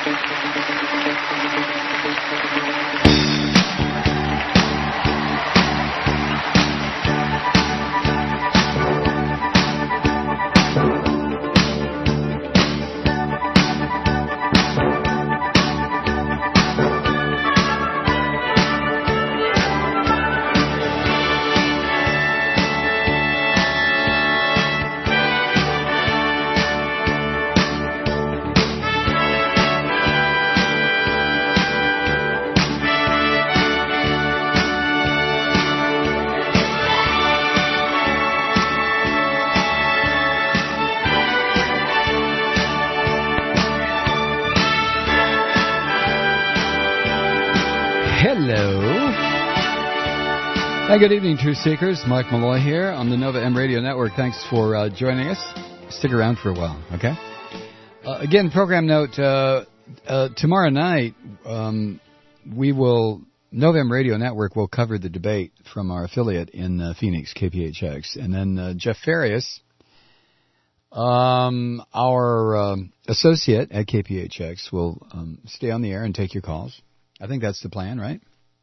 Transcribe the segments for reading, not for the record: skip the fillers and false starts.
Hi, good evening, Truth Seekers. Mark Malloy here on the Nova M Radio Network. Thanks for joining us. Stick around for a while, okay? Again, program note, tomorrow night, Nova M Radio Network will cover the debate from our affiliate in Phoenix, KPHX. And then Jeff Farias, our associate at KPHX, will stay on the air and take your calls. I think that's the plan, right?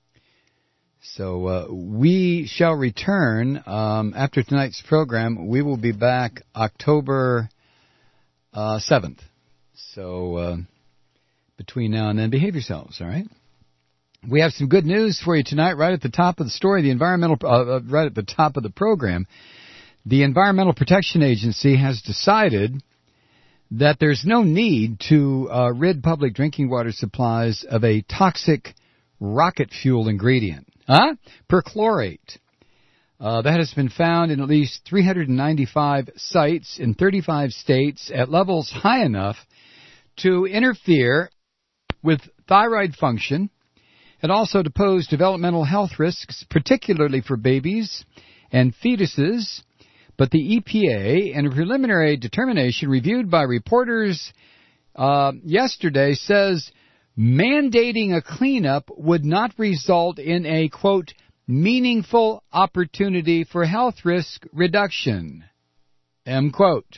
So we shall return after tonight's program. We will be back October 7th. So between now and then, behave yourselves, all right? We have some good news for you tonight right at the top of the story, right at the top of the program. The Environmental Protection Agency has decided that there's no need to rid public drinking water supplies of a toxic rocket fuel ingredient. Perchlorate. That has been found in at least 395 sites in 35 states at levels high enough to interfere with thyroid function and also to pose developmental health risks, particularly for babies and fetuses. But the EPA, in a preliminary determination reviewed by reporters yesterday, says mandating a cleanup would not result in a, quote, meaningful opportunity for health risk reduction, end quote.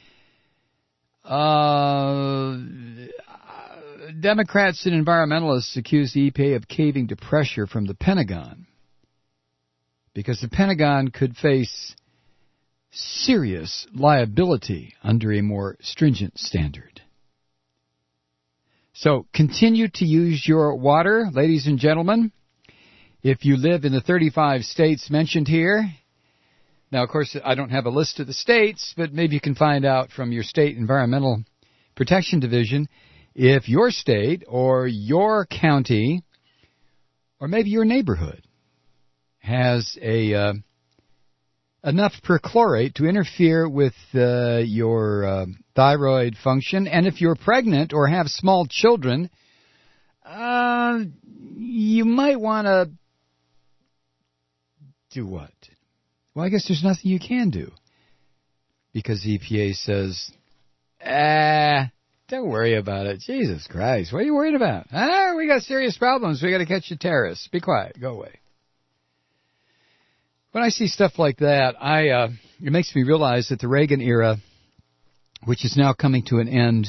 Democrats and environmentalists accuse the EPA of caving to pressure from the Pentagon because the Pentagon could face serious liability under a more stringent standard. So continue to use your water, ladies and gentlemen, if you live in the 35 states mentioned here. Now, of course, I don't have a list of the states, but maybe you can find out from your state Environmental Protection Division if your state or your county or maybe your neighborhood has enough perchlorate to interfere with your thyroid function. And if you're pregnant or have small children, you might want to do what? Well, I guess there's nothing you can do because the EPA says, don't worry about it. Jesus Christ, what are you worried about? We got serious problems. We got to catch the terrorists. Be quiet. Go away. When I see stuff like that, it makes me realize that the Reagan era, which is now coming to an end,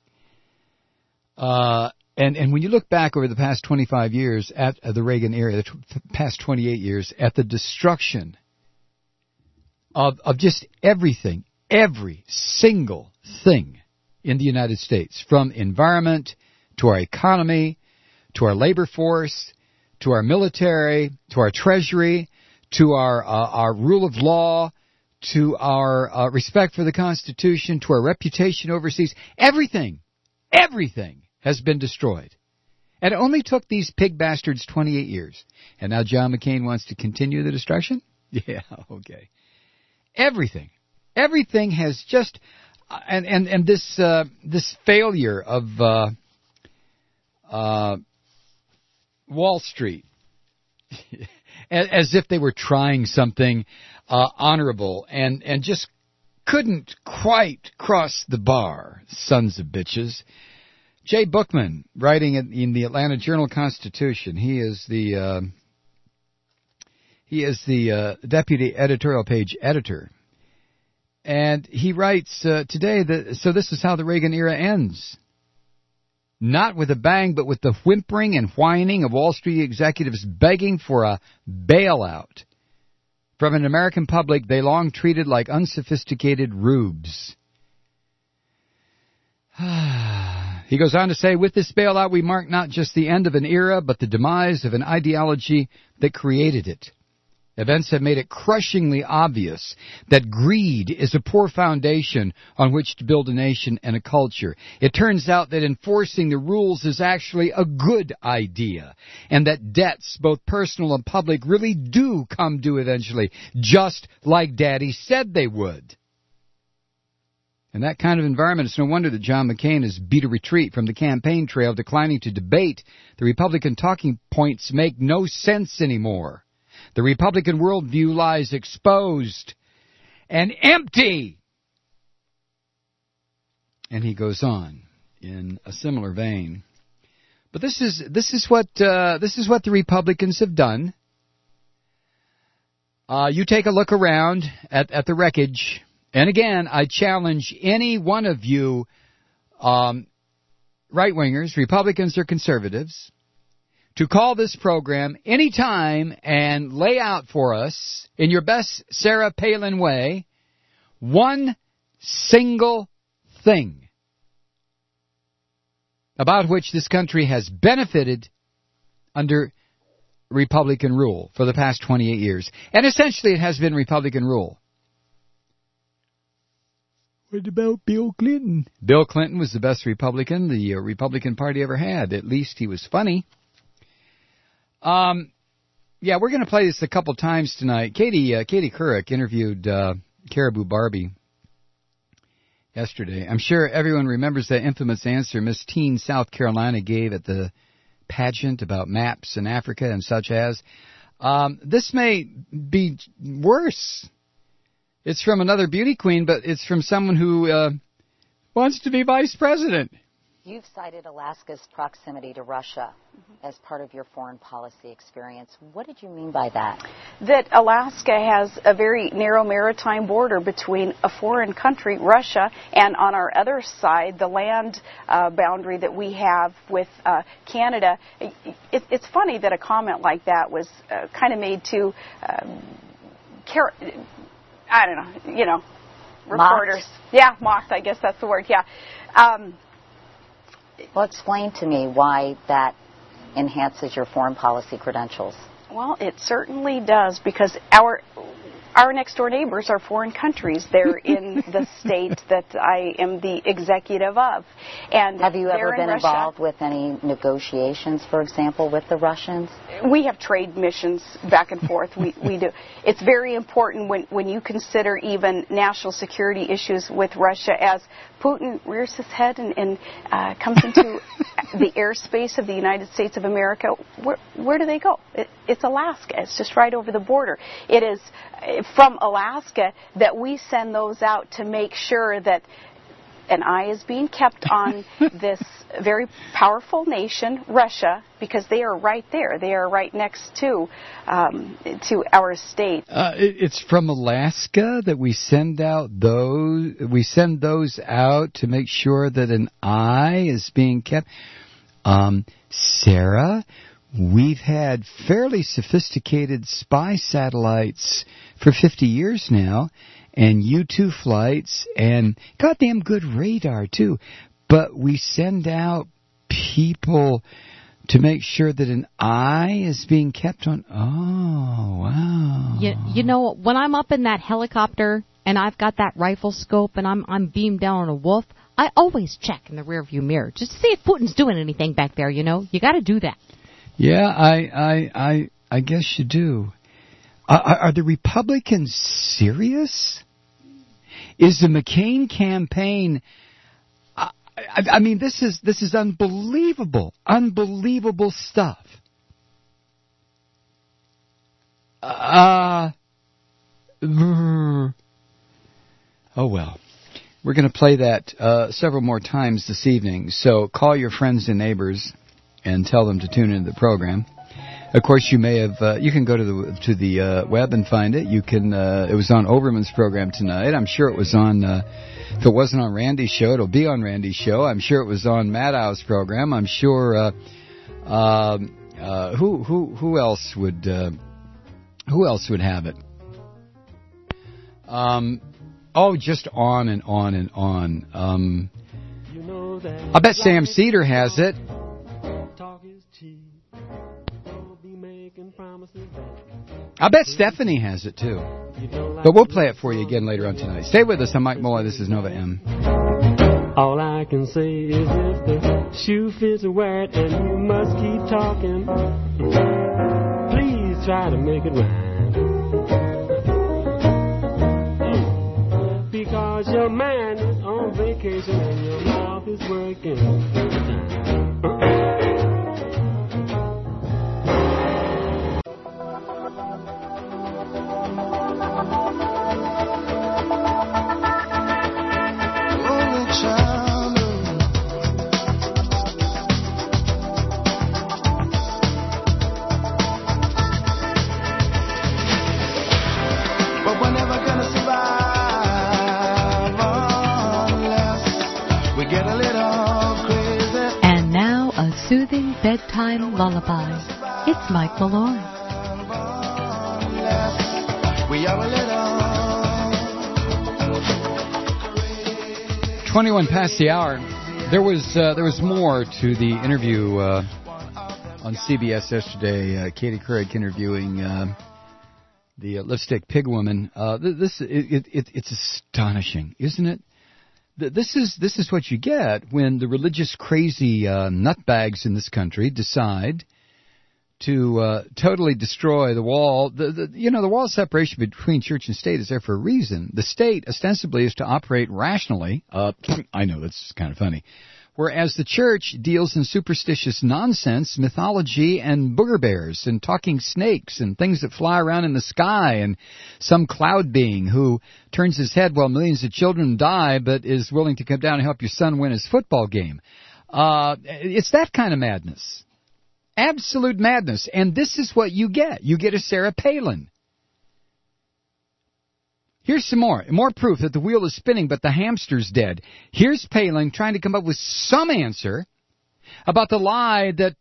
and when you look back over the past 25 years at the Reagan era, the past 28 years, at the destruction of just everything, every single thing in the United States, from environment to our economy, to our labor force, to our military, to our treasury, to our rule of law, to our respect for the Constitution, to our reputation overseas. Everything has been destroyed. And it only took these pig bastards 28 years. And now John McCain wants to continue the destruction? Yeah, okay. Everything has just... And this failure of Wall Street... as if they were trying something honorable and just couldn't quite cross the bar, sons of bitches. Jay Bookman, writing in the Atlanta Journal-Constitution, he is the deputy editorial page editor, and he writes today that so this is how the Reagan era ends. Not with a bang, but with the whimpering and whining of Wall Street executives begging for a bailout from an American public they long treated like unsophisticated rubes. He goes on to say, with this bailout, we mark not just the end of an era, but the demise of an ideology that created it. Events have made it crushingly obvious that greed is a poor foundation on which to build a nation and a culture. It turns out that enforcing the rules is actually a good idea, and that debts, both personal and public, really do come due eventually, just like Daddy said they would. In that kind of environment, it's no wonder that John McCain has beat a retreat from the campaign trail, declining to debate. The Republican talking points make no sense anymore. The Republican worldview lies exposed and empty. And he goes on in a similar vein. But this is what the Republicans have done. You take a look around at the wreckage, and again, I challenge any one of you, right-wingers, Republicans or conservatives, to call this program anytime and lay out for us, in your best Sarah Palin way, one single thing about which this country has benefited under Republican rule for the past 28 years. And essentially it has been Republican rule. What about Bill Clinton? Bill Clinton was the best Republican the Republican Party ever had. At least he was funny. Yeah, we're going to play this a couple times tonight. Katie Couric interviewed Caribou Barbie yesterday. I'm sure everyone remembers that infamous answer Miss Teen South Carolina gave at the pageant about maps in Africa and such as. This may be worse. It's from another beauty queen, but it's from someone who wants to be vice president. You've cited Alaska's proximity to Russia as part of your foreign policy experience. What did you mean by that? That Alaska has a very narrow maritime border between a foreign country, Russia, and on our other side, the land boundary that we have with Canada. It's funny that a comment like that was kind of made to, I don't know, reporters. Mocked? Yeah, mocked, I guess that's the word, yeah. Well, explain to me why that enhances your foreign policy credentials. Well, it certainly does, because our next door neighbors are foreign countries. They're in the state that I am the executive of. And have you ever been involved with any negotiations, for example, with the Russians? We have trade missions back and forth. We do. It's very important when you consider even national security issues with Russia, as Putin rears his head and comes into the airspace of the United States of America. Where do they go? It's Alaska. It's just right over the border. It is from Alaska that we send those out to make sure that an eye is being kept on this very powerful nation, Russia, because they are right there. They are right next to our state. It's from Alaska that we send out those. We send those out to make sure that an eye is being kept. Sarah, we've had fairly sophisticated spy satellites for 50 years now, and U-2 flights, and goddamn good radar, too. But we send out people to make sure that an eye is being kept on. Oh, wow. You know, when I'm up in that helicopter and I've got that rifle scope and I'm beamed down on a wolf, I always check in the rearview mirror just to see if Putin's doing anything back there, you know. You got to do that. Yeah, I guess you do. Are the Republicans serious? Is the McCain campaign? I mean, this is unbelievable stuff. Oh well, we're going to play that several more times this evening. So call your friends and neighbors and tell them to tune into the program. Of course, you may have. You can go to the web and find it. You can. It was on Overman's program tonight. I'm sure it was on. If it wasn't on Randy's show, it'll be on Randy's show. I'm sure it was on Maddow's program. I'm sure. Who else would? Who else would have it? Just on and on and on. I bet Sam Cedar has it. I bet Stephanie has it too. But we'll play it for you again later on tonight. Stay with us. I'm Mike Moa. This is Nova M. All I can say is if the shoe fits wet and you must keep talking, please try to make it right. Because your mind is on vacation and your mouth is working. Soothing bedtime lullaby. It's Mike Malloy. 21 past the hour. There was more to the interview on CBS yesterday. Katie Couric interviewing the lipstick pig woman. It's astonishing, isn't it? This is what you get when the religious crazy nutbags in this country decide to totally destroy the wall. The wall of separation between church and state is there for a reason. The state ostensibly is to operate rationally. I know that's kind of funny. Whereas the church deals in superstitious nonsense, mythology, and booger bears, and talking snakes, and things that fly around in the sky, and some cloud being who turns his head while millions of children die, but is willing to come down and help your son win his football game. It's that kind of madness. Absolute madness. And this is what you get. You get a Sarah Palin. Here's some more proof that the wheel is spinning, but the hamster's dead. Here's Palin trying to come up with some answer about the lie that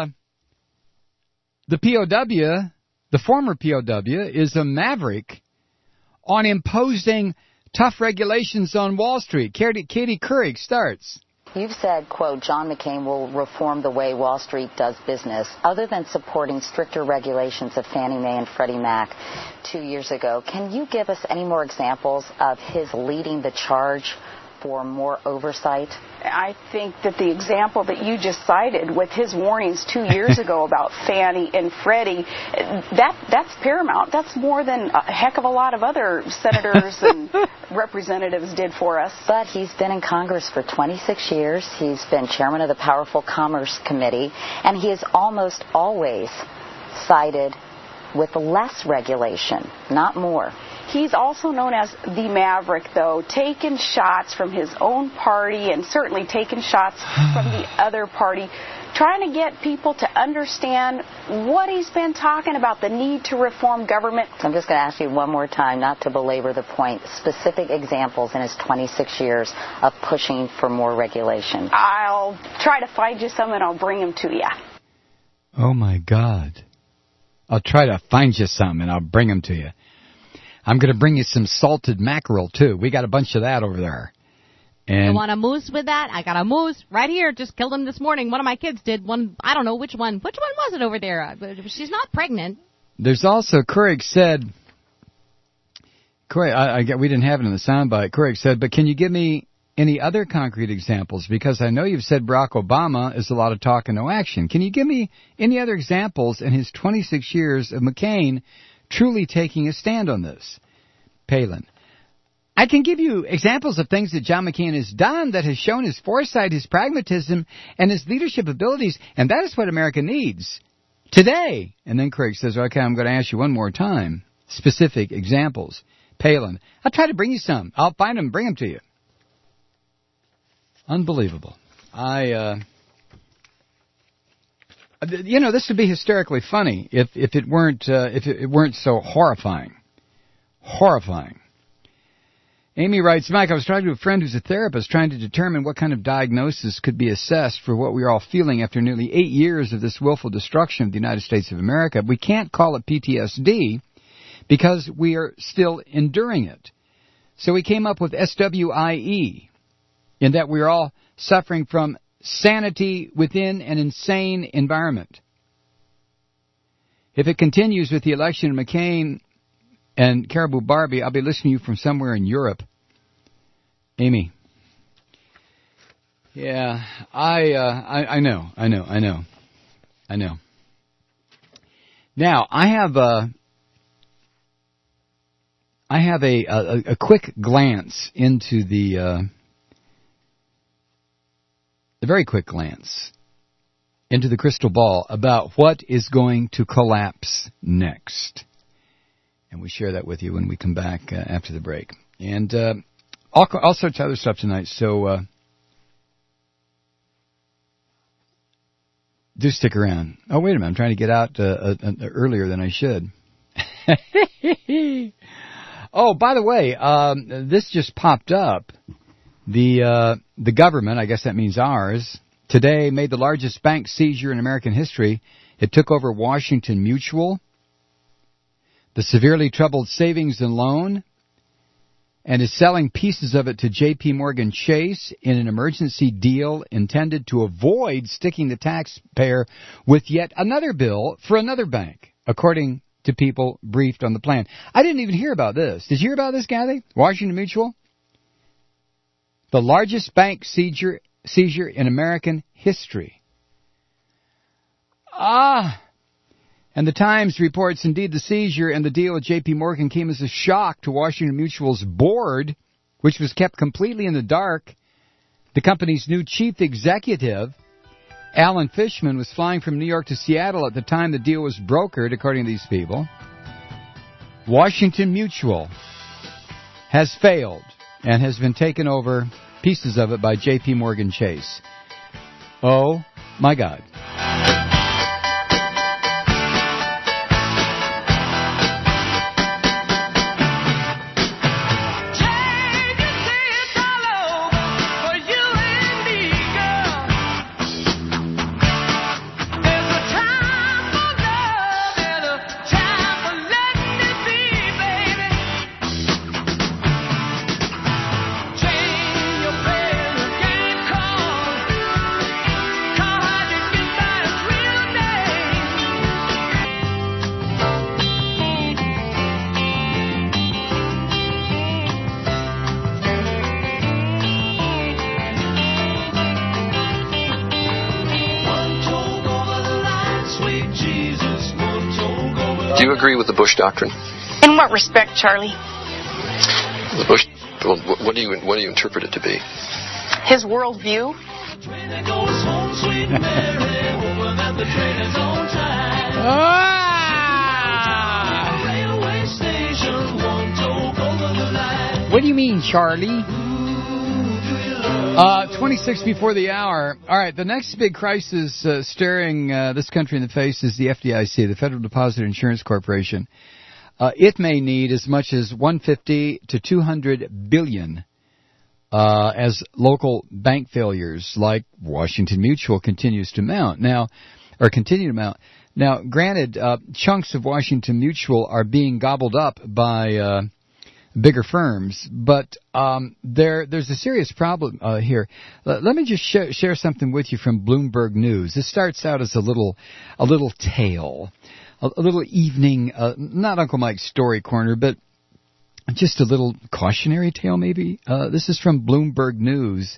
the POW, the former POW, is a maverick on imposing tough regulations on Wall Street. Katie Couric starts. You've said, quote, John McCain will reform the way Wall Street does business. Other than supporting stricter regulations of Fannie Mae and Freddie Mac 2 years ago, can you give us any more examples of his leading the charge for more oversight? I think that the example that you just cited with his warnings 2 years ago about Fannie and Freddie, that's paramount. That's more than a heck of a lot of other senators and representatives did for us. But he's been in Congress for 26 years. He's been chairman of the Powerful Commerce Committee, and he is almost always sided with less regulation, not more. He's also known as the Maverick, though, taking shots from his own party and certainly taking shots from the other party, trying to get people to understand what he's been talking about, the need to reform government. I'm just going to ask you one more time, not to belabor the point, specific examples in his 26 years of pushing for more regulation. I'll try to find you some and I'll bring them to you. Oh, my God. I'll try to find you some and I'll bring them to you. I'm going to bring you some salted mackerel, too. We got a bunch of that over there. And you want a moose with that? I got a moose right here. Just killed him this morning. One of my kids did. One, I don't know which one. Which one was it over there? She's not pregnant. There's also, Couric said, we didn't have it in the soundbite. Couric said, but can you give me any other concrete examples? Because I know you've said Barack Obama is a lot of talk and no action. Can you give me any other examples in his 26 years of McCain truly taking a stand on this? Palin. I can give you examples of things that John McCain has done that has shown his foresight, his pragmatism, and his leadership abilities, and that is what America needs today. And then Craig says, okay, I'm going to ask you one more time. Specific examples. Palin. I'll try to bring you some. I'll find them and bring them to you. Unbelievable. This would be hysterically funny if it weren't so horrifying. Horrifying. Amy writes, Mike, I was talking to a friend who's a therapist trying to determine what kind of diagnosis could be assessed for what we are all feeling after nearly 8 years of this willful destruction of the United States of America. We can't call it PTSD because we are still enduring it. So we came up with SWIE, in that we are all suffering from sanity within an insane environment. If it continues with the election of McCain and Caribou Barbie, I'll be listening to you from somewhere in Europe. Amy. Yeah, I know. Now, I have a quick glance into the very quick glance into the crystal ball about what is going to collapse next. And we share that with you when we come back after the break. And all sorts of other stuff tonight, so do stick around. Oh, wait a minute, I'm trying to get out earlier than I should. Oh, by the way, this just popped up. The government, I guess that means ours, today made the largest bank seizure in American history. It took over Washington Mutual, the severely troubled savings and loan, and is selling pieces of it to J.P. Morgan Chase in an emergency deal intended to avoid sticking the taxpayer with yet another bill for another bank, according to people briefed on the plan. I didn't even hear about this. Did you hear about this, Kathy? Washington Mutual? The largest bank seizure in American history. And the Times reports, indeed, the seizure and the deal with J.P. Morgan came as a shock to Washington Mutual's board, which was kept completely in the dark. The company's new chief executive, Alan Fishman, was flying from New York to Seattle at the time the deal was brokered, according to these people. Washington Mutual has failed and has been taken over, pieces of it, by J.P. Morgan Chase. Oh, my God. Do you agree with the Bush doctrine? In what respect, Charlie? The Bush. Well, what do you interpret it to be? His worldview. What do you mean, Charlie? 26 before the hour. All right, the next big crisis staring this country in the face is the FDIC, the Federal Deposit Insurance Corporation. It may need as much as $150 to $200 billion as local bank failures like Washington Mutual continue to mount. Now, granted, chunks of Washington Mutual are being gobbled up by bigger firms, but there's a serious problem here. Let me just share something with you from Bloomberg News. This starts out as a little tale, a little evening, not Uncle Mike's Story Corner, but just a little cautionary tale maybe. This is from Bloomberg News.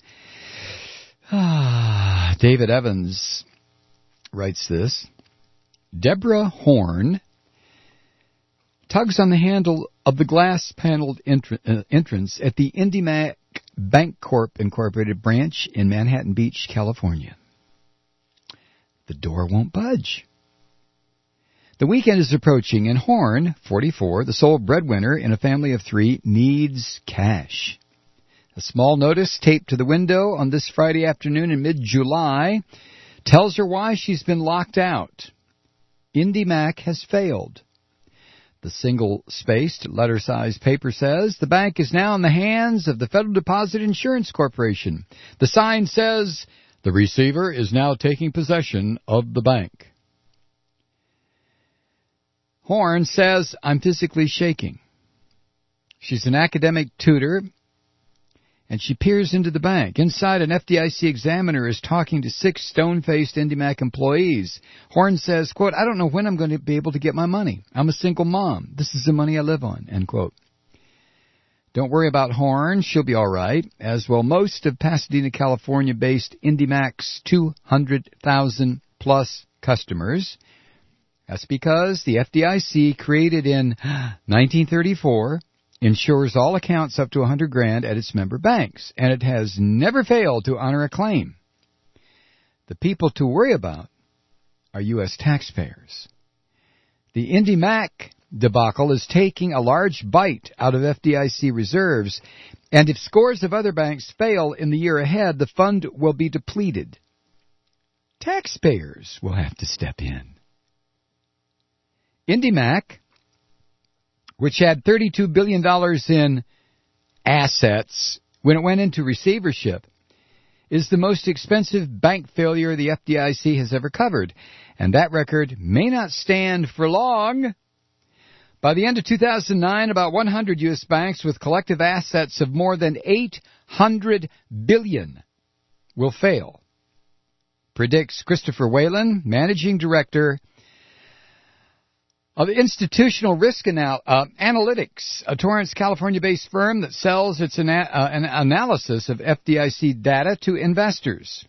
David Evans writes this. Deborah Horn tugs on the handle of the glass-paneled entrance at the IndyMac Bancorp Incorporated branch in Manhattan Beach, California. The door won't budge. The weekend is approaching, and Horn, 44, the sole breadwinner in a family of 3, needs cash. A small notice taped to the window on this Friday afternoon in mid-July tells her why she's been locked out. IndyMac has failed. The single-spaced, letter-sized paper says, the bank is now in the hands of the Federal Deposit Insurance Corporation. The sign says, the receiver is now taking possession of the bank. Horn says, I'm physically shaking. She's an academic tutor, and she peers into the bank. Inside, an FDIC examiner is talking to 6 stone-faced IndyMac employees. Horn says, quote, I don't know when I'm going to be able to get my money. I'm a single mom. This is the money I live on, end quote. Don't worry about Horn. She'll be all right, as will most of Pasadena, California-based IndyMac's 200,000-plus customers. That's because the FDIC, created in 1934, insures all accounts up to $100,000 at its member banks, and it has never failed to honor a claim. The people to worry about are U.S. taxpayers. The IndyMac debacle is taking a large bite out of FDIC reserves, and if scores of other banks fail in the year ahead, the fund will be depleted. Taxpayers will have to step in. IndyMac, which had $32 billion in assets when it went into receivership, is the most expensive bank failure the FDIC has ever covered, and that record may not stand for long. By the end of 2009, about 100 U.S. banks with collective assets of more than $800 billion will fail, predicts Christopher Whalen, managing director of Institutional Risk Analytics, a Torrance, California-based firm that sells its an analysis of FDIC data to investors.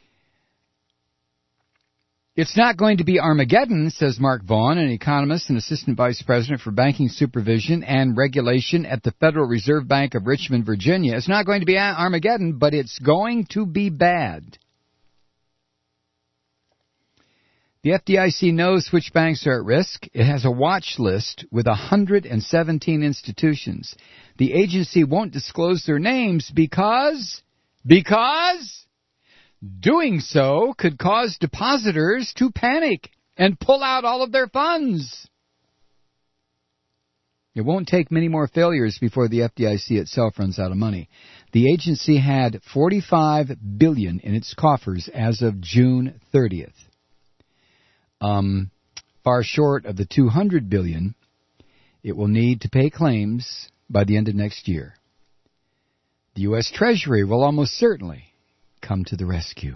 It's not going to be Armageddon, says Mark Vaughn, an economist and assistant vice president for banking supervision and regulation at the Federal Reserve Bank of Richmond, Virginia. It's not going to be Armageddon, but it's going to be bad. The FDIC knows which banks are at risk. It has a watch list with 117 institutions. The agency won't disclose their names because doing so could cause depositors to panic and pull out all of their funds. It won't take many more failures before the FDIC itself runs out of money. The agency had $45 billion in its coffers as of June 30th. Far short of the $200 billion it will need to pay claims by the end of next year. The U.S. Treasury will almost certainly come to the rescue.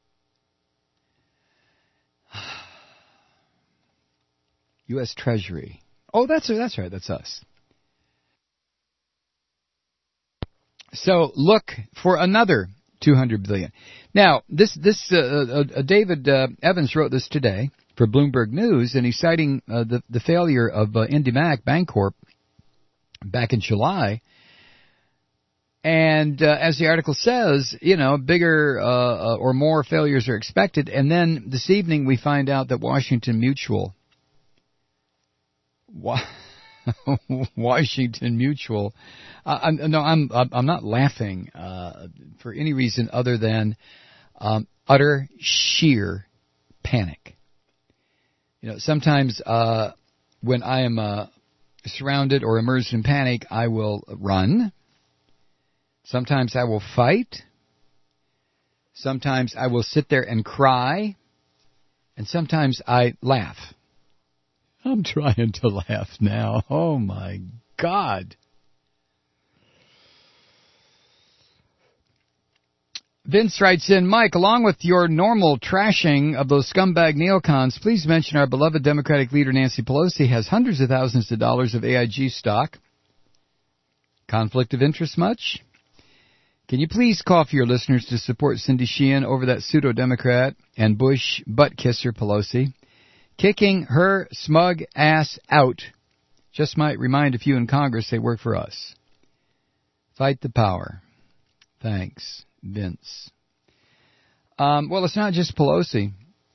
U.S. Treasury. Oh, that's right. That's us. So look for another $200 billion. Now, David Evans wrote this today for Bloomberg News, and he's citing the failure of IndyMac Bancorp back in July. And as the article says, bigger or more failures are expected. And then this evening we find out that Washington Mutual, I'm not laughing for any reason other than utter sheer panic. Sometimes when I am surrounded or immersed in panic, I will run. Sometimes I will fight. Sometimes I will sit there and cry. And sometimes I laugh. I'm trying to laugh now. Oh, my God. Vince writes in, Mike, along with your normal trashing of those scumbag neocons, please mention our beloved Democratic leader Nancy Pelosi has hundreds of thousands of dollars of AIG stock. Conflict of interest much? Can you please call for your listeners to support Cindy Sheehan over that pseudo-Democrat and Bush butt-kisser Pelosi? Kicking her smug ass out just might remind a few in Congress they work for us. Fight the power. Thanks, Vince. Well, it's not just Pelosi.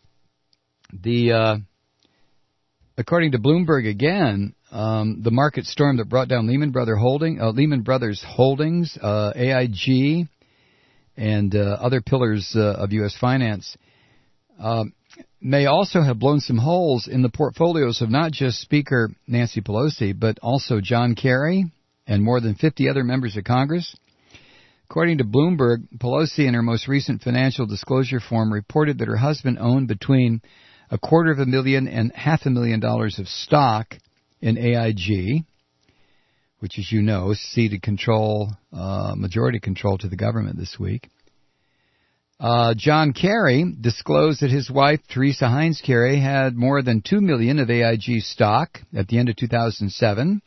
According to Bloomberg again, the market storm that brought down Lehman Brothers Holdings, AIG, and other pillars of U.S. finance may also have blown some holes in the portfolios of not just Speaker Nancy Pelosi, but also John Kerry and more than 50 other members of Congress. According to Bloomberg, Pelosi in her most recent financial disclosure form reported that her husband owned between $250,000 and $500,000 of stock in AIG, which, as you know, ceded control, majority control to the government this week. John Kerry disclosed that his wife, Teresa Heinz Kerry, had more than $2 million of AIG stock at the end of 2007.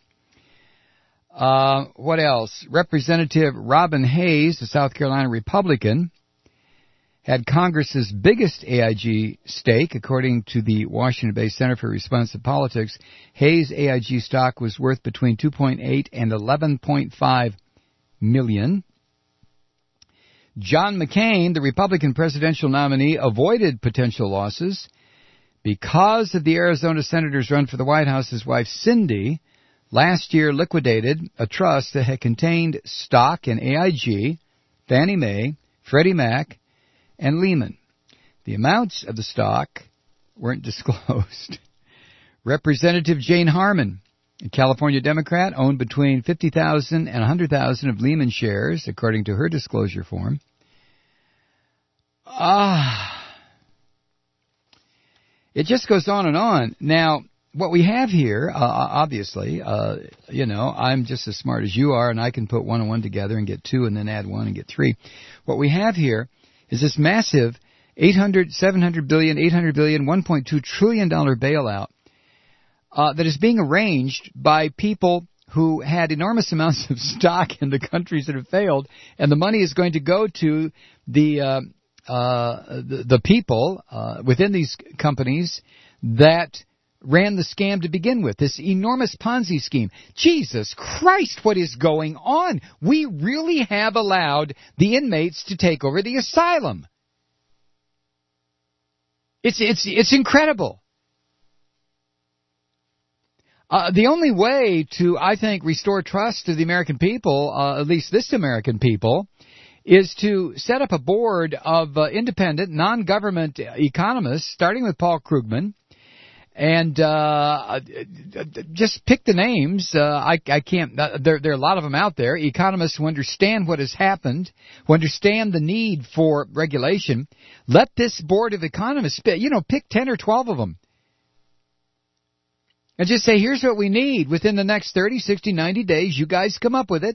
What else? Representative Robin Hayes, a South Carolina Republican, had Congress's biggest AIG stake, according to the Washington-based Center for Responsive Politics. Hayes' AIG stock was worth between $2.8 and $11.5 million. John McCain, the Republican presidential nominee, avoided potential losses because of the Arizona senator's run for the White House. His wife, Cindy, last year liquidated a trust that had contained stock in AIG, Fannie Mae, Freddie Mac, and Lehman. The amounts of the stock weren't disclosed. Representative Jane Harman, a California Democrat, owned between 50,000 and 100,000 of Lehman shares, according to her disclosure form. It just goes on and on. Now, what we have here, obviously, I'm just as smart as you are, and I can put 1 and 1 together and get 2 and then add 1 and get 3. What we have here is this massive $700 billion, $800 billion, $1.2 trillion bailout that is being arranged by people who had enormous amounts of stock in the countries that have failed, and the money is going to go to the people within these companies that ran the scam to begin with, this enormous Ponzi scheme. Jesus Christ, what is going on? We really have allowed the inmates to take over the asylum. It's incredible. The only way to, I think, restore trust to the American people, at least this American people, is to set up a board of independent, non-government economists, starting with Paul Krugman, and just pick the names. I can't. There are a lot of them out there. Economists who understand what has happened, who understand the need for regulation. Let this board of economists, pick 10 or 12 of them, and just say, here's what we need within the next 30, 60, 90 days. You guys come up with it.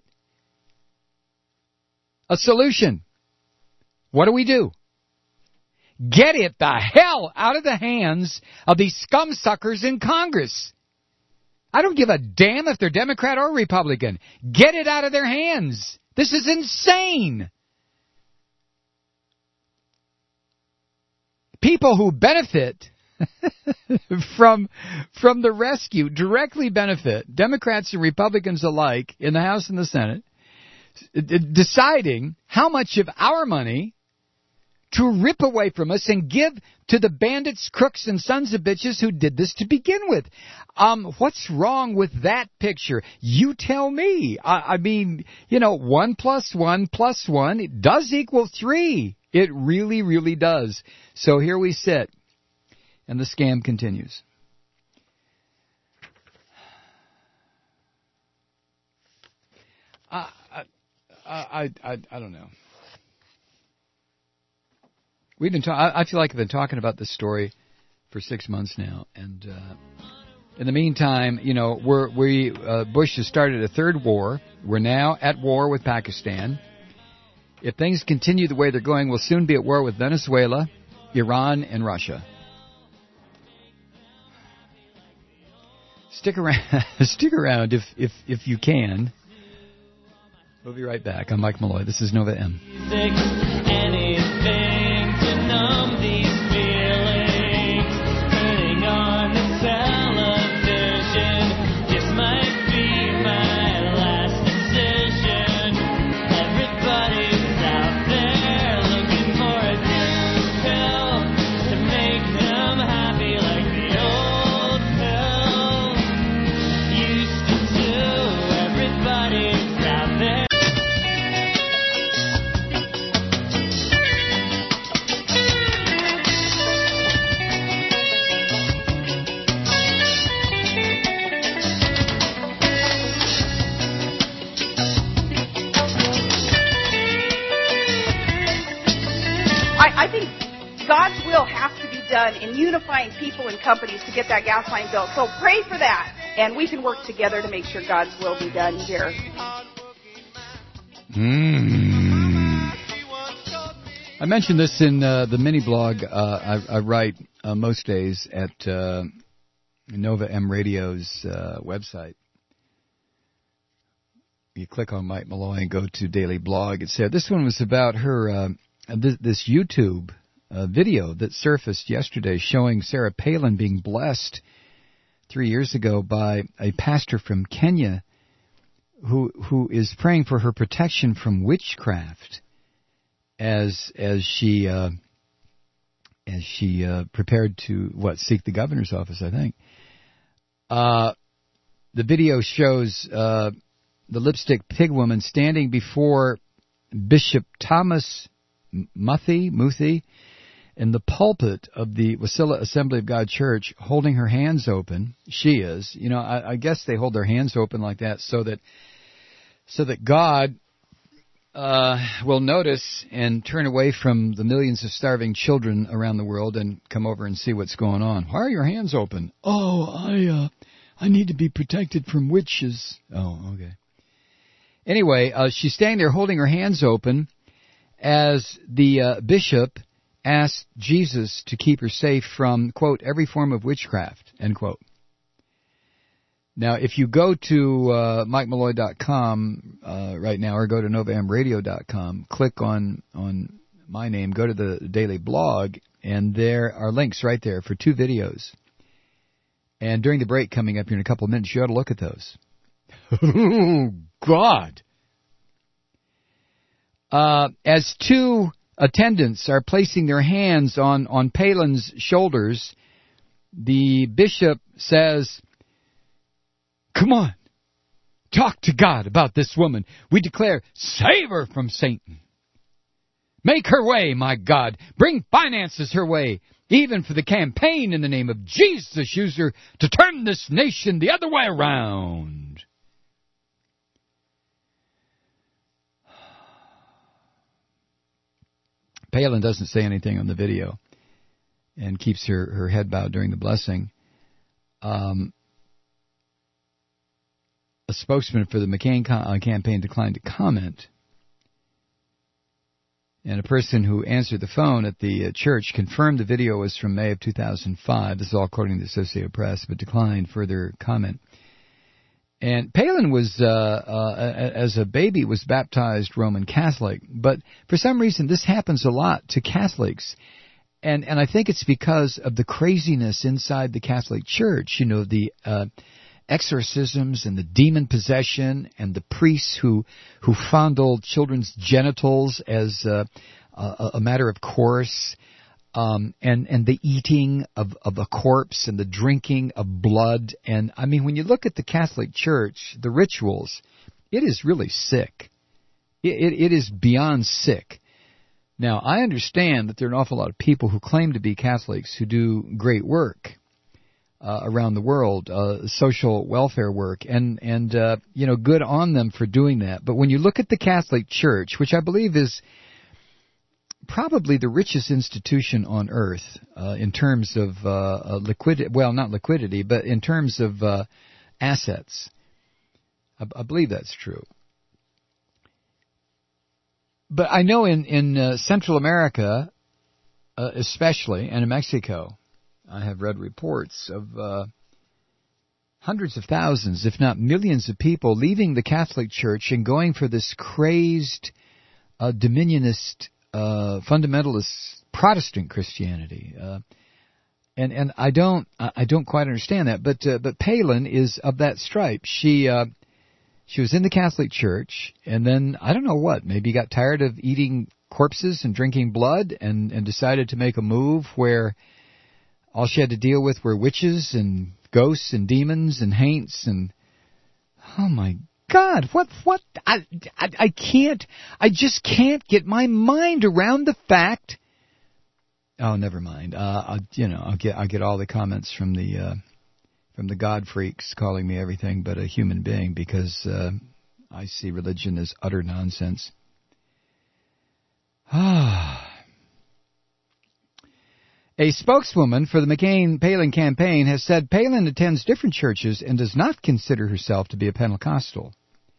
A solution. What do we do? Get it the hell out of the hands of these scum suckers in Congress. I don't give a damn if they're Democrat or Republican. Get it out of their hands. This is insane. People who benefit from the rescue directly benefit, Democrats and Republicans alike in the House and the Senate, deciding how much of our money to rip away from us and give to the bandits, crooks, and sons of bitches who did this to begin with. What's wrong with that picture? You tell me. I mean, 1 + 1 + 1, it does equal 3. It really, really does. So here we sit, and the scam continues. I don't know. I feel like I've been talking about this story for 6 months now, and in the meantime, Bush has started a third war. We're now at war with Pakistan. If things continue the way they're going, we'll soon be at war with Venezuela, Iran, and Russia. Stick around if you can. We'll be right back. I'm Mike Malloy. This is Nova M. still has to be done in unifying people and companies to get that gas line built. So pray for that, and we can work together to make sure God's will be done here. I mentioned this in the mini blog I write most days at Nova M Radio's website. You click on Mike Malloy and go to Daily Blog. It said this one was about her this YouTube video that surfaced yesterday showing Sarah Palin being blessed 3 years ago by a pastor from Kenya who is praying for her protection from witchcraft as she prepared to seek the governor's office, I think. The video shows the lipstick pig woman standing before Bishop Thomas Muthi in the pulpit of the Wasilla Assembly of God Church, holding her hands open. She is. You know, I guess they hold their hands open like that so that God will notice and turn away from the millions of starving children around the world and come over and see what's going on. Why are your hands open? Oh, I need to be protected from witches. Oh, okay. Anyway, she's standing there holding her hands open as the bishop asked Jesus to keep her safe from, quote, every form of witchcraft, end quote. Now, if you go to MikeMalloy.com right now, or go to NovaMRadio.com, click on my name, go to the Daily Blog, and there are links right there for 2 videos. And during the break coming up here in a couple of minutes, you ought to look at those. Oh, God! As 2 attendants are placing their hands on Palin's shoulders, the bishop says, "Come on, talk to God about this woman. We declare, save her from Satan. Make her way, my God. Bring finances her way, even for the campaign in the name of Jesus. Use her to turn this nation the other way around." Palin doesn't say anything on the video and keeps her head bowed during the blessing. A spokesman for the McCain campaign declined to comment. And a person who answered the phone at the church confirmed the video was from May of 2005. This is all according to the Associated Press, but declined further comment. And Palin was, as a baby, was baptized Roman Catholic. But for some reason, this happens a lot to Catholics. And I think it's because of the craziness inside the Catholic Church. You know, the exorcisms and the demon possession and the priests who fondle children's genitals as a matter of course. And the eating of a corpse and the drinking of blood. And, I mean, when you look at the Catholic Church, the rituals, it is really sick. It is beyond sick. Now, I understand that there are an awful lot of people who claim to be Catholics who do great work around the world, social welfare work, and you know, good on them for doing that. But when you look at the Catholic Church, which I believe is probably the richest institution on earth in terms of liquidity, well, not liquidity, but in terms of assets. I believe that's true. But I know in Central America, especially, and in Mexico, I have read reports of hundreds of thousands, if not millions of people leaving the Catholic Church and going for this crazed, dominionist, fundamentalist Protestant Christianity, and I don't quite understand that. But Palin is of that stripe. She was in the Catholic Church, and then I don't know what. Maybe got tired of eating corpses and drinking blood, and decided to make a move where all she had to deal with were witches and ghosts and demons and haints and oh my God, what? I just can't get my mind around the fact. Oh, never mind. I'll get all the comments from the God freaks calling me everything but a human being because I see religion as utter nonsense. A spokeswoman for the McCain-Palin campaign has said Palin attends different churches and does not consider herself to be a Pentecostal.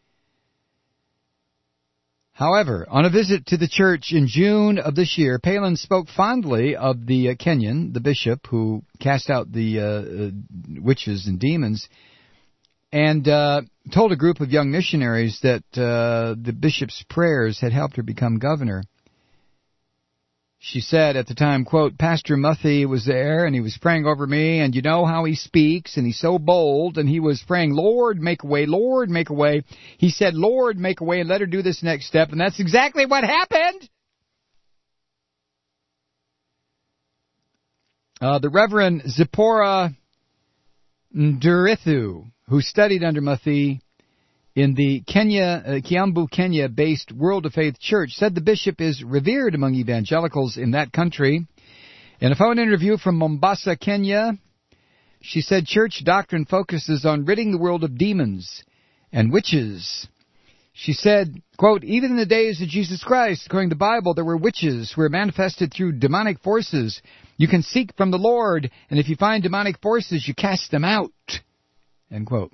However, on a visit to the church in June of this year, Palin spoke fondly of the Kenyon, the bishop who cast out the witches and demons, and told a group of young missionaries that the bishop's prayers had helped her become governor. She said at the time, quote, Pastor Muthie was there, and he was praying over me, and you know how he speaks, and he's so bold, and he was praying, Lord, make a way, Lord, make a way. He said, Lord, make a way, and let her do this next step, and that's exactly what happened. The Reverend Zipporah Ndurithu, who studied under Muthie in the Kiambu, Kenya-based World of Faith Church, said the bishop is revered among evangelicals in that country. In a phone interview from Mombasa, Kenya, she said church doctrine focuses on ridding the world of demons and witches. She said, quote, even in the days of Jesus Christ, according to the Bible, there were witches who were manifested through demonic forces. You can seek from the Lord, and if you find demonic forces, you cast them out. End quote.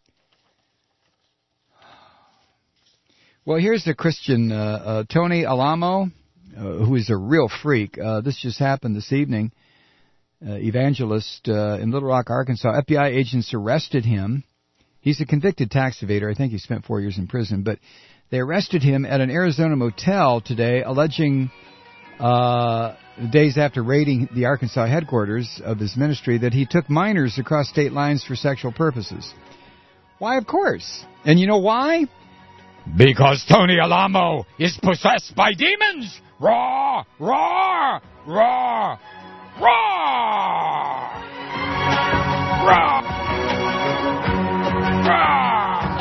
Well, here's the Christian, Tony Alamo, who is a real freak. This just happened this evening. Evangelist in Little Rock, Arkansas. FBI agents arrested him. He's a convicted tax evader. I think he spent 4 years in prison. But they arrested him at an Arizona motel today, alleging days after raiding the Arkansas headquarters of his ministry that he took minors across state lines for sexual purposes. Why, of course. And you know why? Because Tony Alamo is possessed by demons! Raw! Raw! Raw! Raw! Raw! Raw!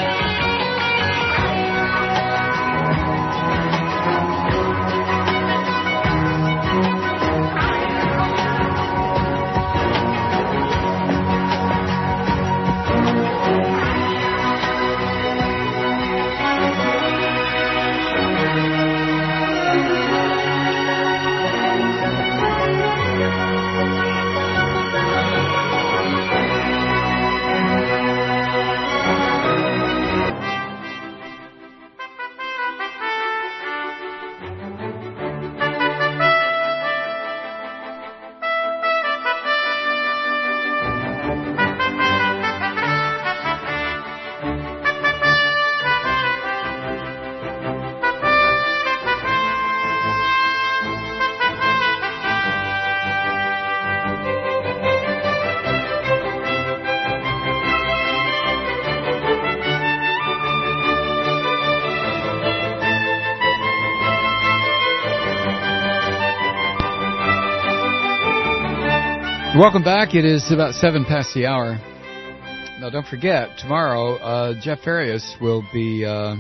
Welcome back. It is about 7 past the hour. Now, don't forget, tomorrow, Jeff Farias will be a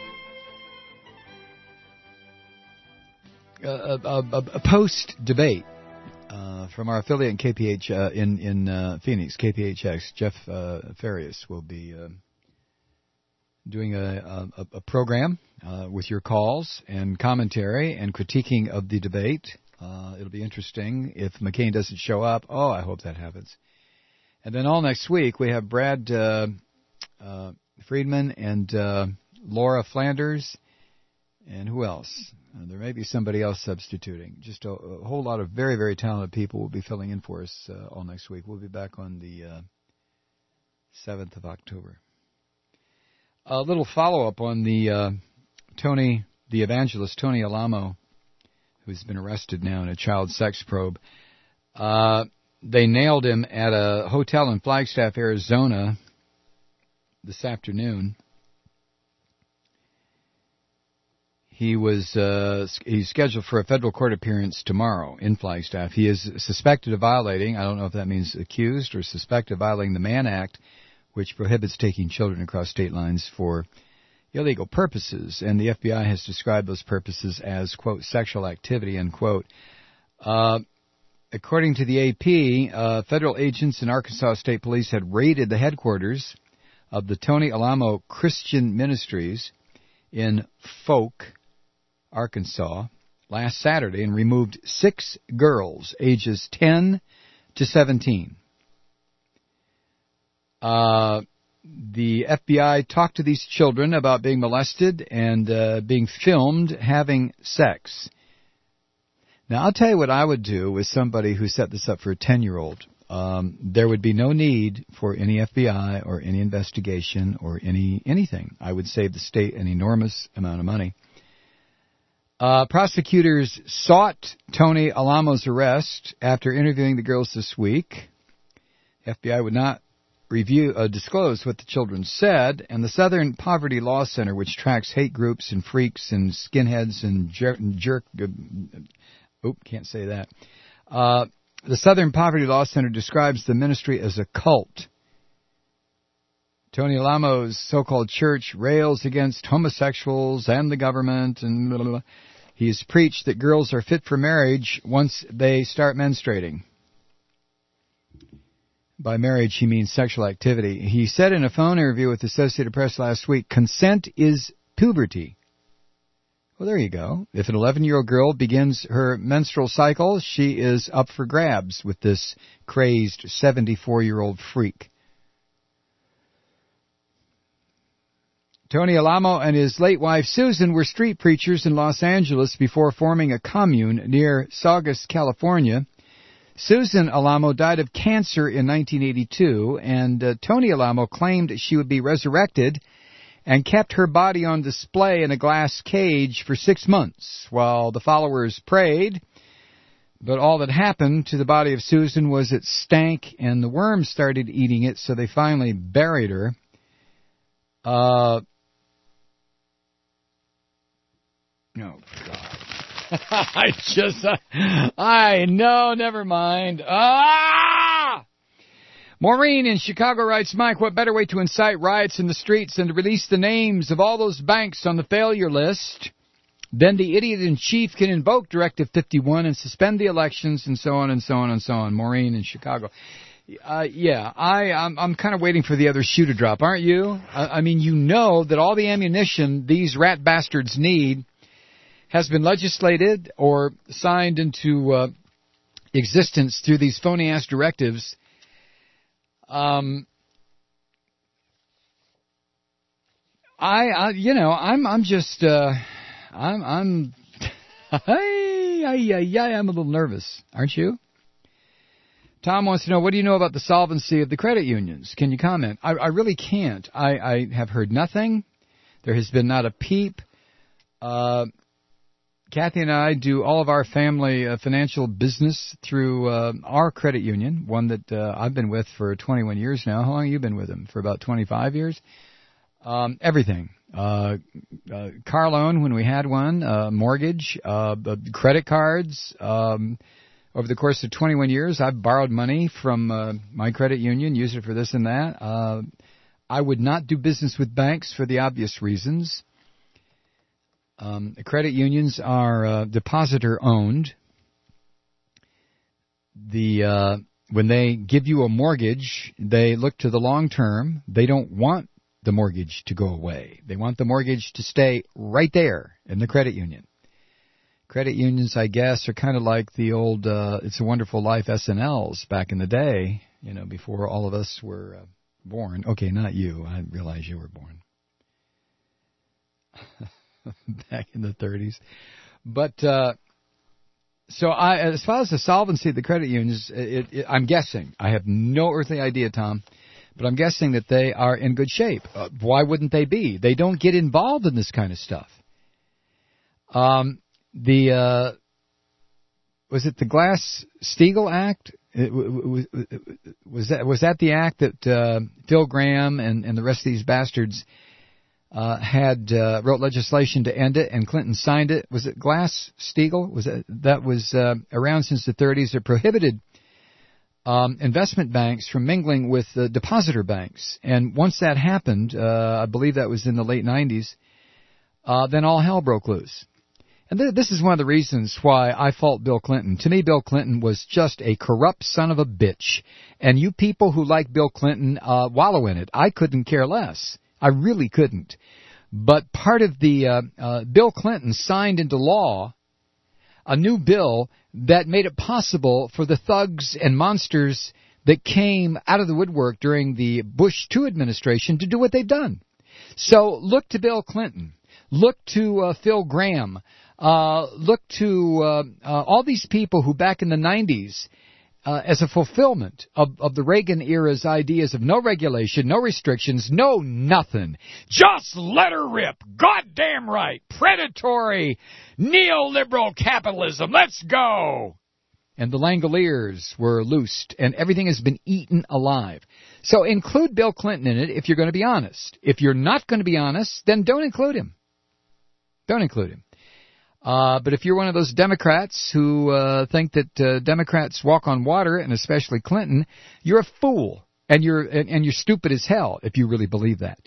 post-debate from our affiliate in KPH in Phoenix, KPHX. Jeff Farias will be doing a program with your calls and commentary and critiquing of the debate. It'll be interesting. If McCain doesn't show up, I hope that happens. And then all next week, we have Brad Friedman and Laura Flanders. And who else? There may be somebody else substituting. Just a whole lot of very, very talented people will be filling in for us all next week. We'll be back on the 7th of October. A little follow-up on the evangelist, Tony Alamo, who's been arrested now in a child sex probe. They nailed him at a hotel in Flagstaff, Arizona this afternoon. He's scheduled for a federal court appearance tomorrow in Flagstaff. He is suspected of violating, I don't know if that means accused or suspected of violating the Mann Act, which prohibits taking children across state lines for illegal purposes, and the FBI has described those purposes as, quote, sexual activity, end quote. According to the AP, federal agents in Arkansas State Police had raided the headquarters of the Tony Alamo Christian Ministries in Folk, Arkansas, last Saturday and removed 6 girls ages 10 to 17. The FBI talked to these children about being molested and being filmed having sex. Now, I'll tell you what I would do with somebody who set this up for a 10-year-old. There would be no need for any FBI or any investigation or anything. I would save the state an enormous amount of money. Prosecutors sought Tony Alamo's arrest after interviewing the girls this week. FBI would not disclose what the children said, and the Southern Poverty Law Center, which tracks hate groups and freaks and skinheads and can't say that. The Southern Poverty Law Center describes the ministry as a cult. Tony Alamo's so-called church rails against homosexuals and the government, and blah, blah, blah. He has preached that girls are fit for marriage once they start menstruating. By marriage, he means sexual activity. He said in a phone interview with the Associated Press last week, consent is puberty. Well, there you go. If an 11-year-old girl begins her menstrual cycle, she is up for grabs with this crazed 74-year-old freak. Tony Alamo and his late wife Susan were street preachers in Los Angeles before forming a commune near Saugus, California. Susan Alamo died of cancer in 1982, and Tony Alamo claimed she would be resurrected and kept her body on display in a glass cage for 6 months while the followers prayed. But all that happened to the body of Susan was it stank and the worms started eating it, so they finally buried her. Oh, God. Never mind. Maureen in Chicago writes, Mike, what better way to incite riots in the streets than to release the names of all those banks on the failure list? Then the idiot-in-chief can invoke Directive 51 and suspend the elections and so on and so on and so on. Maureen in Chicago. I'm kind of waiting for the other shoe to drop, aren't you? I mean, you know that all the ammunition these rat bastards need has been legislated or signed into existence through these phony-ass directives. I'm a little nervous, aren't you? Tom wants to know, what do you know about the solvency of the credit unions? Can you comment? I really can't. I have heard nothing. There has been not a peep. Kathy and I do all of our family financial business through our credit union, one that I've been with for 21 years now. How long have you been with them? For about 25 years? Everything. Car loan when we had one, mortgage, credit cards. Over the course of 21 years, I've borrowed money from my credit union, used it for this and that. I would not do business with banks for the obvious reasons. Credit unions are depositor-owned. When they give you a mortgage, they look to the long term. They don't want the mortgage to go away. They want the mortgage to stay right there in the credit union. Credit unions, I guess, are kind of like the old It's a Wonderful Life SNLs back in the day, before all of us were born. Okay, not you. I realize you were born. Back in the 30s. But, so as far as the solvency of the credit unions, I'm guessing, I have no earthly idea, Tom, but I'm guessing that they are in good shape. Why wouldn't they be? They don't get involved in this kind of stuff. Was it the Glass-Steagall Act? Was that the act that Phil Gramm and the rest of these bastards wrote legislation to end it, and Clinton signed it? Was it Glass-Steagall? That was around since the 30s. It prohibited investment banks from mingling with depositor banks. And once that happened, I believe that was in the late 90s, then all hell broke loose. And this is one of the reasons why I fault Bill Clinton. To me, Bill Clinton was just a corrupt son of a bitch. And you people who like Bill Clinton wallow in it. I couldn't care less. I really couldn't. But part of the Bill Clinton signed into law a new bill that made it possible for the thugs and monsters that came out of the woodwork during the Bush II administration to do what they've done. So look to Bill Clinton. Look to Phil Gramm. Look to all these people who back in the 90s, as a fulfillment of the Reagan era's ideas of no regulation, no restrictions, no nothing. Just let her rip. Goddamn right. Predatory neoliberal capitalism. Let's go. And the Langoliers were loosed, and everything has been eaten alive. So include Bill Clinton in it if you're going to be honest. If you're not going to be honest, then don't include him. Don't include him. But if you're one of those Democrats who think that Democrats walk on water, and especially Clinton, you're a fool, and you're stupid as hell if you really believe that.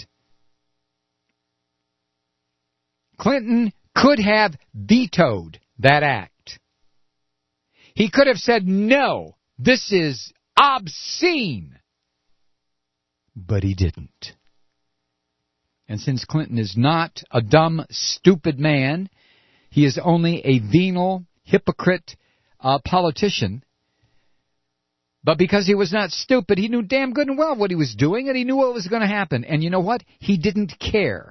Clinton could have vetoed that act. He could have said, no, this is obscene. But he didn't. And since Clinton is not a dumb, stupid man, he is only a venal, hypocrite politician. But because he was not stupid, he knew damn good and well what he was doing, and he knew what was going to happen. And you know what? He didn't care.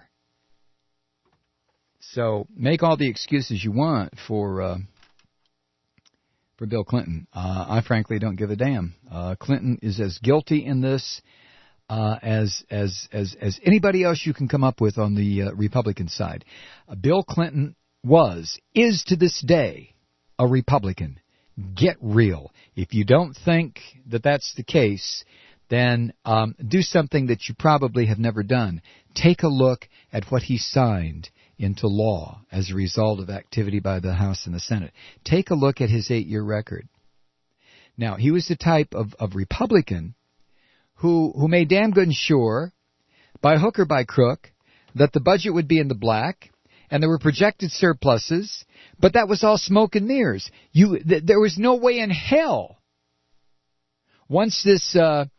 So make all the excuses you want for Bill Clinton. I frankly don't give a damn. Clinton is as guilty in this as anybody else you can come up with on the Republican side. Bill Clinton is to this day a Republican. Get real. If you don't think that that's the case, then do something that you probably have never done. Take a look at what he signed into law as a result of activity by the House and the Senate. Take a look at his 8-year record. Now, he was the type of Republican who made damn good and sure, by hook or by crook, that the budget would be in the black, and there were projected surpluses, but that was all smoke and mirrors. There was no way in hell, once this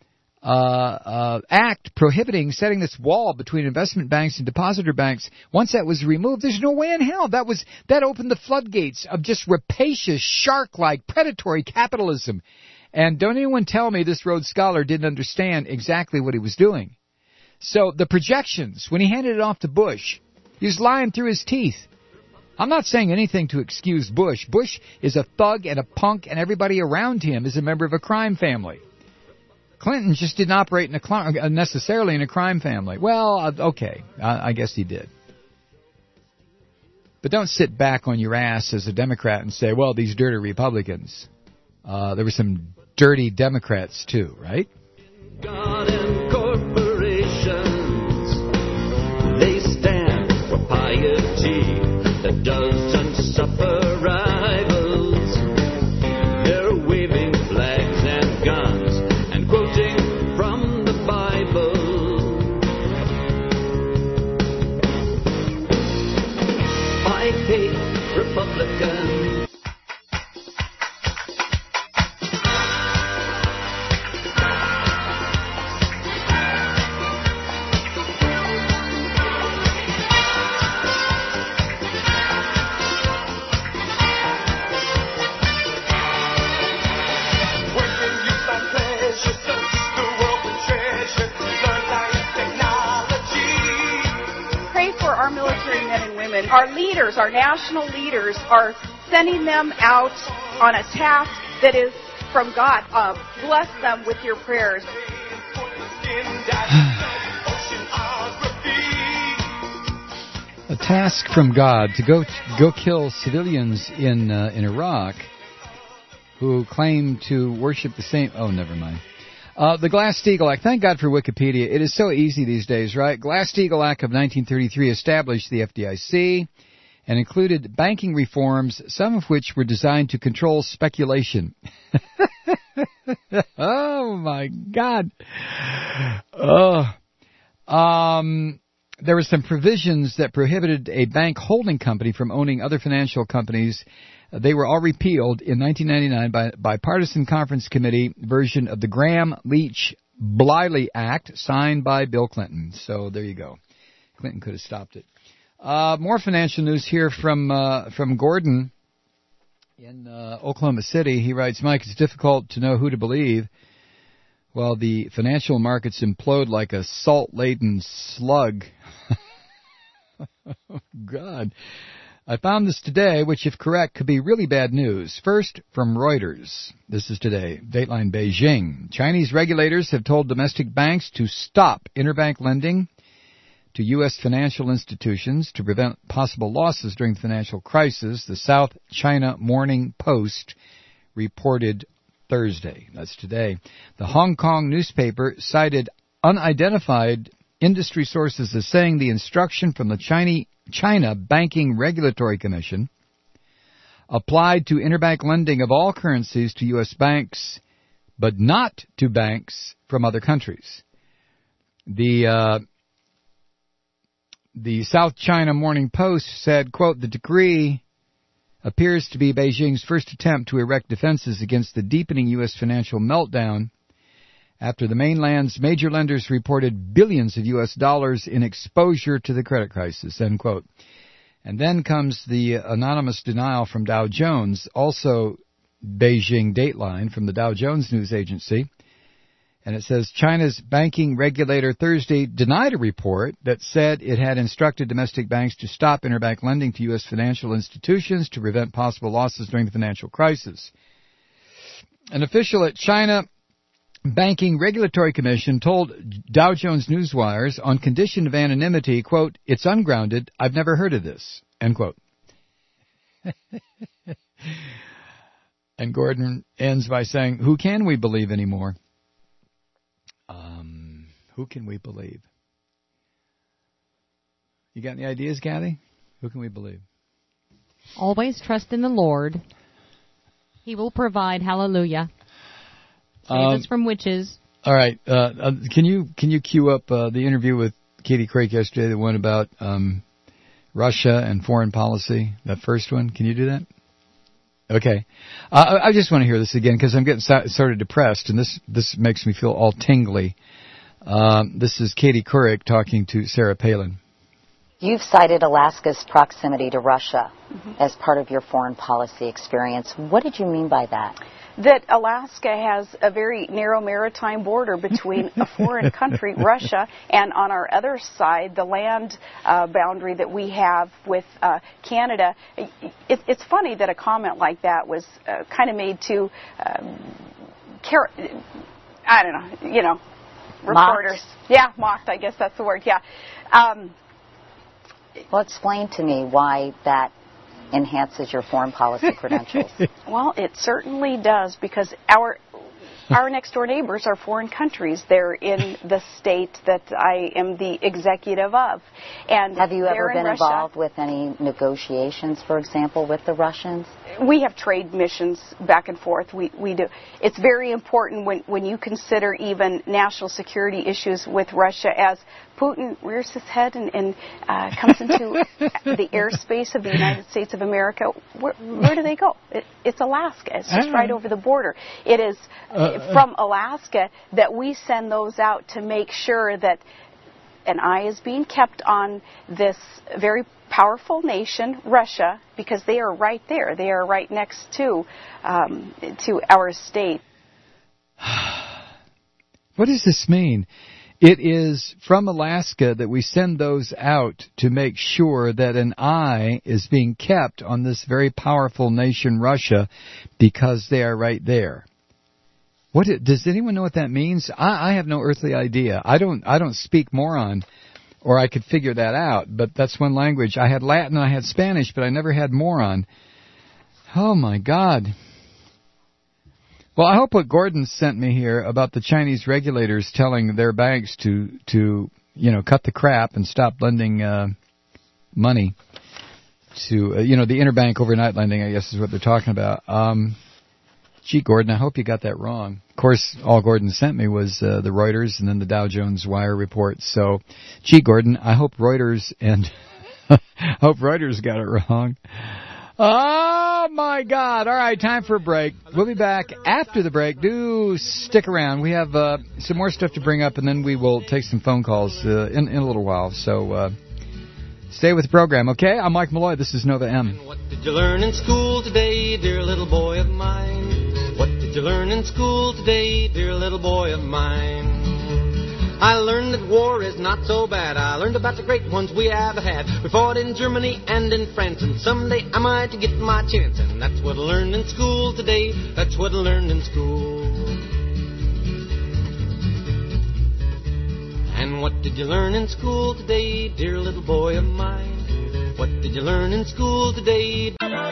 act prohibiting setting this wall between investment banks and depositor banks, once that was removed, there's no way in hell. That opened the floodgates of just rapacious, shark-like, predatory capitalism. And don't anyone tell me this Rhodes Scholar didn't understand exactly what he was doing. So the projections, when he handed it off to Bush, he was lying through his teeth. I'm not saying anything to excuse Bush. Bush is a thug and a punk, and everybody around him is a member of a crime family. Clinton just didn't operate necessarily in a crime family. Well, okay, I guess he did. But don't sit back on your ass as a Democrat and say, well, these dirty Republicans. There were some dirty Democrats too, right? God and corporations, they stand for piety that doesn't suffer rivals. They're waving flags and guns and quoting from the Bible. I hate Republicans. Our leaders, our national leaders, are sending them out on a task that is from God. Bless them with your prayers. A task from God to go kill civilians in Iraq who claim to worship the same. Oh, never mind. The Glass-Steagall Act. Thank God for Wikipedia. It is so easy these days, right? Glass-Steagall Act of 1933 established the FDIC and included banking reforms, some of which were designed to control speculation. Oh, my God. There were some provisions that prohibited a bank holding company from owning other financial companies. They were all repealed in 1999 by bipartisan conference committee version of the Graham-Leach-Bliley Act signed by Bill Clinton. So there you go. Clinton could have stopped it. More financial news here from Gordon. In Oklahoma City, he writes, Mike, it's difficult to know who to believe while the financial markets implode like a salt-laden slug. Oh, God. I found this today, which, if correct, could be really bad news. First, from Reuters. This is today. Dateline Beijing. Chinese regulators have told domestic banks to stop interbank lending to U.S. financial institutions to prevent possible losses during the financial crisis, the South China Morning Post reported Thursday. That's today. The Hong Kong newspaper cited unidentified industry sources as saying the instruction from the China Banking Regulatory Commission applied to interbank lending of all currencies to U.S. banks, but not to banks from other countries. The South China Morning Post said, quote, the decree appears to be Beijing's first attempt to erect defenses against the deepening U.S. financial meltdown after the mainland's major lenders reported billions of U.S. dollars in exposure to the credit crisis, end quote. And then comes the anonymous denial from Dow Jones, also Beijing Dateline from the Dow Jones News Agency. And it says China's banking regulator Thursday denied a report that said it had instructed domestic banks to stop interbank lending to U.S. financial institutions to prevent possible losses during the financial crisis. An official at China Banking Regulatory Commission told Dow Jones Newswires on condition of anonymity, quote, it's ungrounded, I've never heard of this, end quote. And Gordon ends by saying, who can we believe anymore? Who can we believe? You got any ideas, Kathy? Who can we believe? Always trust in the Lord. He will provide. Hallelujah. Save us from witches. All right. Can you cue up the interview with Katie Craig yesterday, the one about Russia and foreign policy, that first one? Can you do that? Okay. I just want to hear this again because I'm getting sort of depressed, and this makes me feel all tingly. This is Katie Couric talking to Sarah Palin. You've cited Alaska's proximity to Russia as part of your foreign policy experience. What did you mean by that? That Alaska has a very narrow maritime border between a foreign country, Russia, and on our other side, the land boundary that we have with Canada. It's funny that a comment like that was kind of made to, I don't know, reporters. Mocked? Yeah, mocked, I guess that's the word, yeah. Well, explain to me why that enhances your foreign policy credentials. Well, it certainly does, because our next door neighbors are foreign countries. They're in the state that I am the executive of. And have you ever been involved with any negotiations, for example, with the Russians? We have trade missions back and forth. We do. It's very important when you consider even national security issues with Russia, as Putin rears his head and comes into the airspace of the United States of America. Where do they go? It's Alaska. It's just right over the border. It is from Alaska that we send those out to make sure that an eye is being kept on this very powerful nation, Russia, because they are right there. They are right next to our state. What does this mean? It is from Alaska that we send those out to make sure that an eye is being kept on this very powerful nation, Russia, because they are right there. Does anyone know what that means? I have no earthly idea. I don't speak Moron, or I could figure that out, but that's one language. I had Latin and I had Spanish, but I never had Moron. Oh, my God. Well, I hope what Gordon sent me here about the Chinese regulators telling their banks to cut the crap and stop lending money to, the interbank overnight lending, I guess is what they're talking about. Gee, Gordon, I hope you got that wrong. Of course, all Gordon sent me was the Reuters and then the Dow Jones Wire report. So, gee, Gordon, I hope Reuters got it wrong. Oh, my God. All right, time for a break. We'll be back after the break. Do stick around. We have some more stuff to bring up, and then we will take some phone calls in a little while. So stay with the program, okay? I'm Mike Malloy. This is Nova M. What did you learn in school today? today, dear little boy of mine? What did you learn in school today, dear little boy of mine? I learned that war is not so bad. I learned about the great ones we have had. We fought in Germany and in France, and someday I might get my chance. And that's what I learned in school today. That's what I learned in school. And what did you learn in school today, dear little boy of mine? What did you learn in school today?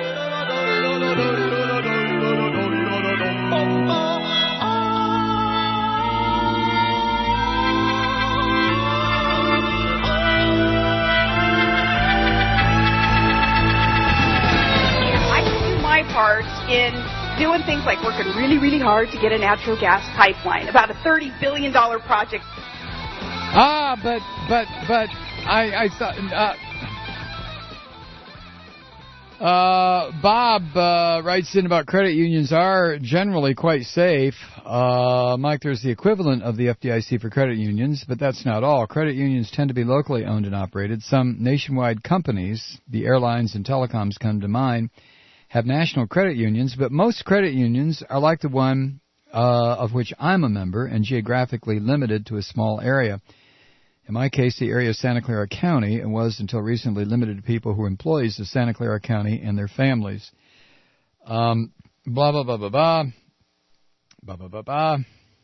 Part in doing things like working really, really hard to get a natural gas pipeline, about a $30 billion project. But I thought Bob writes in about credit unions are generally quite safe. Mike, there's the equivalent of the FDIC for credit unions, but that's not all. Credit unions tend to be locally owned and operated. Some nationwide companies, the airlines and telecoms come to mind, have national credit unions, but most credit unions are like the one of which I'm a member and geographically limited to a small area. In my case, the area of Santa Clara County, and was until recently limited to people who are employees of Santa Clara County and their families. Blah, blah, blah, blah, blah. Blah, blah, blah, blah.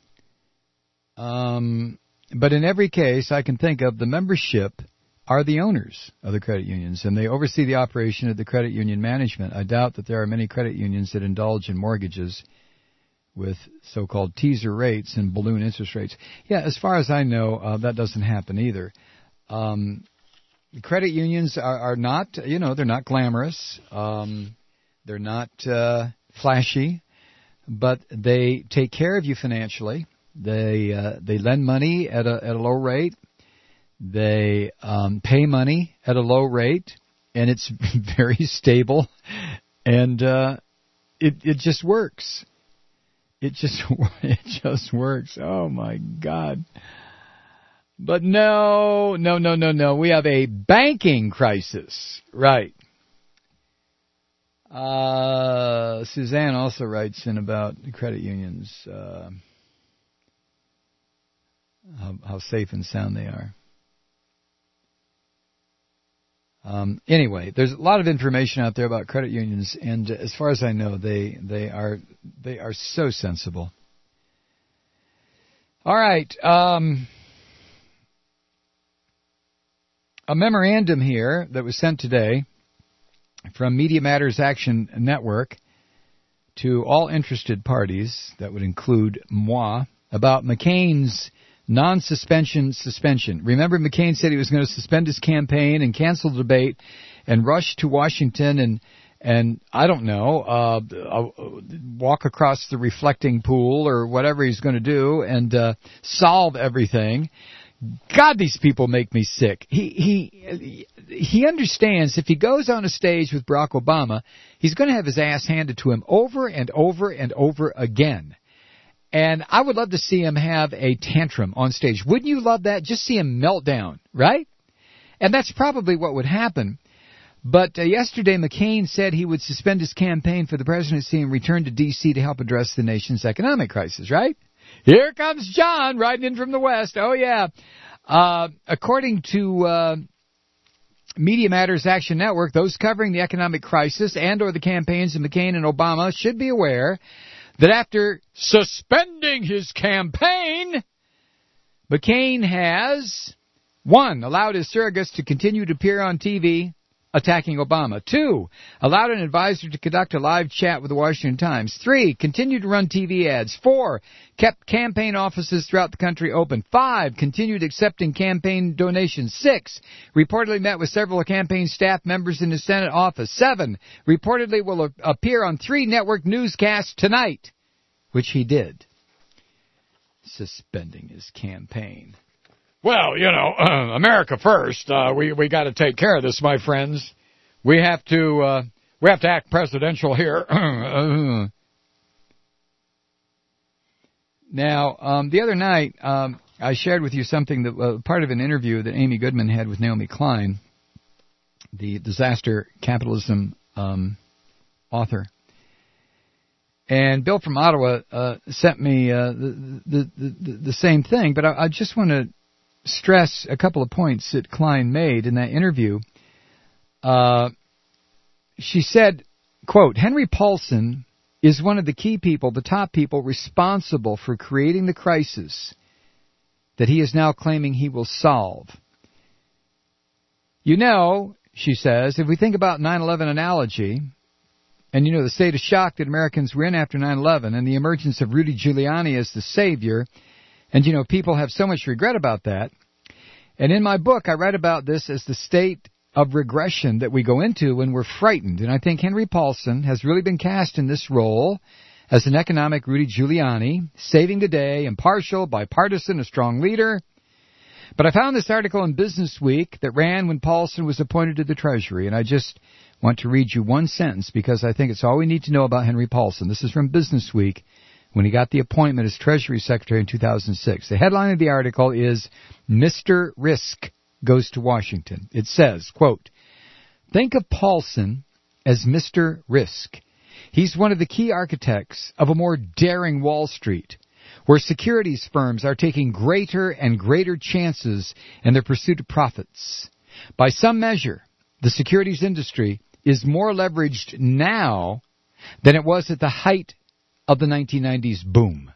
But in every case I can think of, the membership are the owners of the credit unions, and they oversee the operation of the credit union management. I doubt that there are many credit unions that indulge in mortgages with so-called teaser rates and balloon interest rates. Yeah, as far as I know, that doesn't happen either. Credit unions are not, they're not glamorous. They're not flashy, but they take care of you financially. They lend money at a low rate. They pay money at a low rate, and it's very stable, and it just works. It just works. Oh my God! But no. We have a banking crisis, right? Suzanne also writes in about credit unions, how safe and sound they are. Anyway, there's a lot of information out there about credit unions, and as far as I know, they are so sensible. All right, a memorandum here that was sent today from Media Matters Action Network to all interested parties, that would include moi, about McCain's non-suspension suspension. Remember, McCain said he was going to suspend his campaign and cancel the debate and rush to Washington and I don't know, walk across the reflecting pool or whatever he's going to do and solve everything. God, these people make me sick. He understands if he goes on a stage with Barack Obama, he's going to have his ass handed to him over and over and over again. And I would love to see him have a tantrum on stage. Wouldn't you love that? Just see him melt down, right? And that's probably what would happen. But yesterday, McCain said he would suspend his campaign for the presidency and return to D.C. to help address the nation's economic crisis, right? Here comes John riding in from the West. Oh, yeah. According to Media Matters Action Network, those covering the economic crisis and or the campaigns of McCain and Obama should be aware that after suspending his campaign, McCain has, 1, allowed his surrogates to continue to appear on TV attacking Obama. 2, allowed an advisor to conduct a live chat with the Washington Times. 3, continued to run TV ads. 4, kept campaign offices throughout the country open. 5, continued accepting campaign donations. 6, reportedly met with several campaign staff members in his Senate office. 7, reportedly will appear on 3 network newscasts tonight, which he did. Suspending his campaign. Well, America first. We got to take care of this, my friends. We have to act presidential here. Now, the other night, I shared with you something that part of an interview that Amy Goodman had with Naomi Klein, the disaster capitalism author. And Bill from Ottawa sent me the same thing, but I just want to stress a couple of points that Klein made in that interview. She said, quote, Henry Paulson is one of the key people, the top people responsible for creating the crisis that he is now claiming he will solve. You know, she says, if we think about 9/11 analogy, and you know the state of shock that Americans were in after 9/11 and the emergence of Rudy Giuliani as the savior, and you know people have so much regret about that. And in my book, I write about this as the state of regression that we go into when we're frightened. And I think Henry Paulson has really been cast in this role as an economic Rudy Giuliani, saving the day, impartial, bipartisan, a strong leader. But I found this article in Business Week that ran when Paulson was appointed to the Treasury, and I just want to read you one sentence because I think it's all we need to know about Henry Paulson. This is from Business Week when he got the appointment as Treasury Secretary in 2006. The headline of the article is, Mr. Risk Goes to Washington. It says, quote, think of Paulson as Mr. Risk. He's one of the key architects of a more daring Wall Street, where securities firms are taking greater and greater chances in their pursuit of profits. By some measure, the securities industry is more leveraged now than it was at the height of the 1990s boom.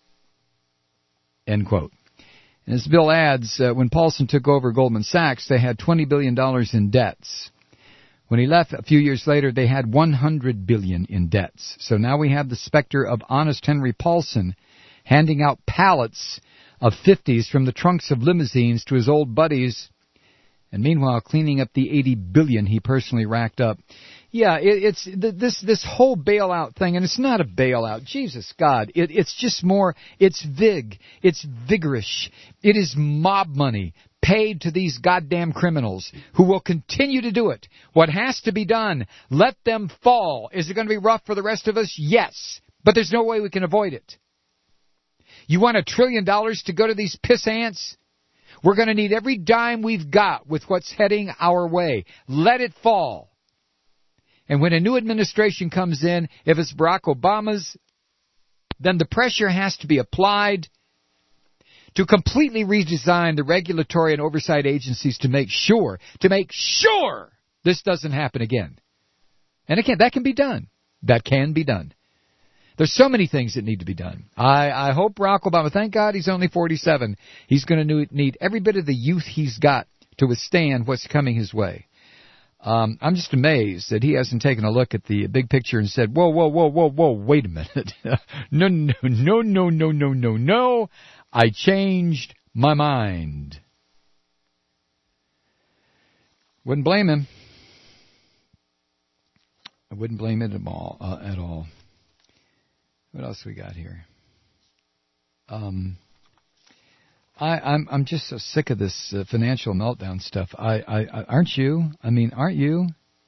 End quote. And as Bill adds, when Paulson took over Goldman Sachs, they had $20 billion in debts. When he left a few years later, they had $100 billion in debts. So now we have the specter of honest Henry Paulson handing out pallets of 50s from the trunks of limousines to his old buddies, and meanwhile cleaning up the $80 billion he personally racked up. Yeah, it's this whole bailout thing, and it's not a bailout. Jesus God, it's just more. It's it's vigorous. It is mob money paid to these goddamn criminals who will continue to do it. What has to be done? Let them fall. Is it going to be rough for the rest of us? Yes, but there's no way we can avoid it. You want $1 trillion to go to these piss ants? We're going to need every dime we've got with what's heading our way. Let it fall. And when a new administration comes in, if it's Barack Obama's, then the pressure has to be applied to completely redesign the regulatory and oversight agencies to make sure this doesn't happen again. And again, that can be done. That can be done. There's so many things that need to be done. I hope Barack Obama, thank God he's only 47, he's going to need every bit of the youth he's got to withstand what's coming his way. I'm just amazed that he hasn't taken a look at the big picture and said, whoa, wait a minute. No. I changed my mind. Wouldn't blame him. I wouldn't blame it at all. What else we got here? I'm just so sick of this financial meltdown stuff. Aren't you? Aren't you?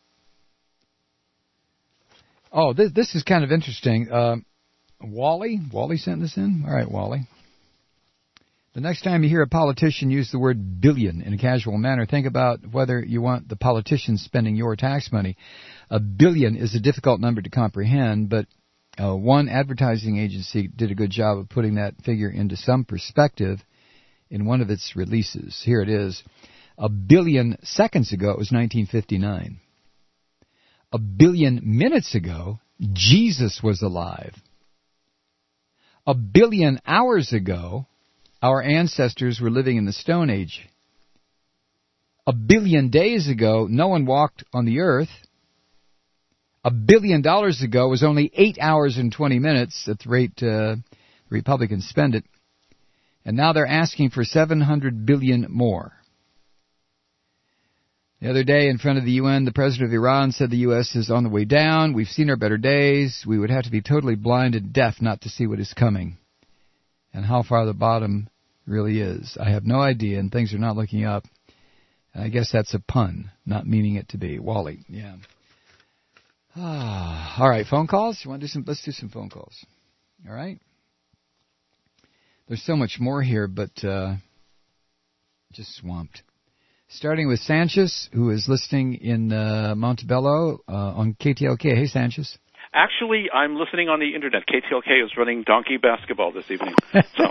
Oh, this is kind of interesting. Wally sent this in. All right, Wally. The next time you hear a politician use the word billion in a casual manner, think about whether you want the politician spending your tax money. $1 billion is a difficult number to comprehend, but one advertising agency did a good job of putting that figure into some perspective in one of its releases. Here it is. 1 billion seconds ago, it was 1959. 1 billion minutes ago, Jesus was alive. 1 billion hours ago, our ancestors were living in the Stone Age. 1 billion days ago, no one walked on the earth. $1 billion ago was only 8 hours and 20 minutes at the rate the Republicans spend it. And now they're asking for 700 billion more. The other day in front of the UN, the president of Iran said the U.S. is on the way down. We've seen our better days. We would have to be totally blind and deaf not to see what is coming and how far the bottom really is. I have no idea, and things are not looking up. And I guess that's a pun, not meaning it to be. Wally, yeah. All right, phone calls? You want to do some? Let's do some phone calls. All right? There's so much more here, but just swamped. Starting with Sanchez, who is listening in Montebello on KTLK. Hey, Sanchez. Actually, I'm listening on the internet. KTLK is running donkey basketball this evening, so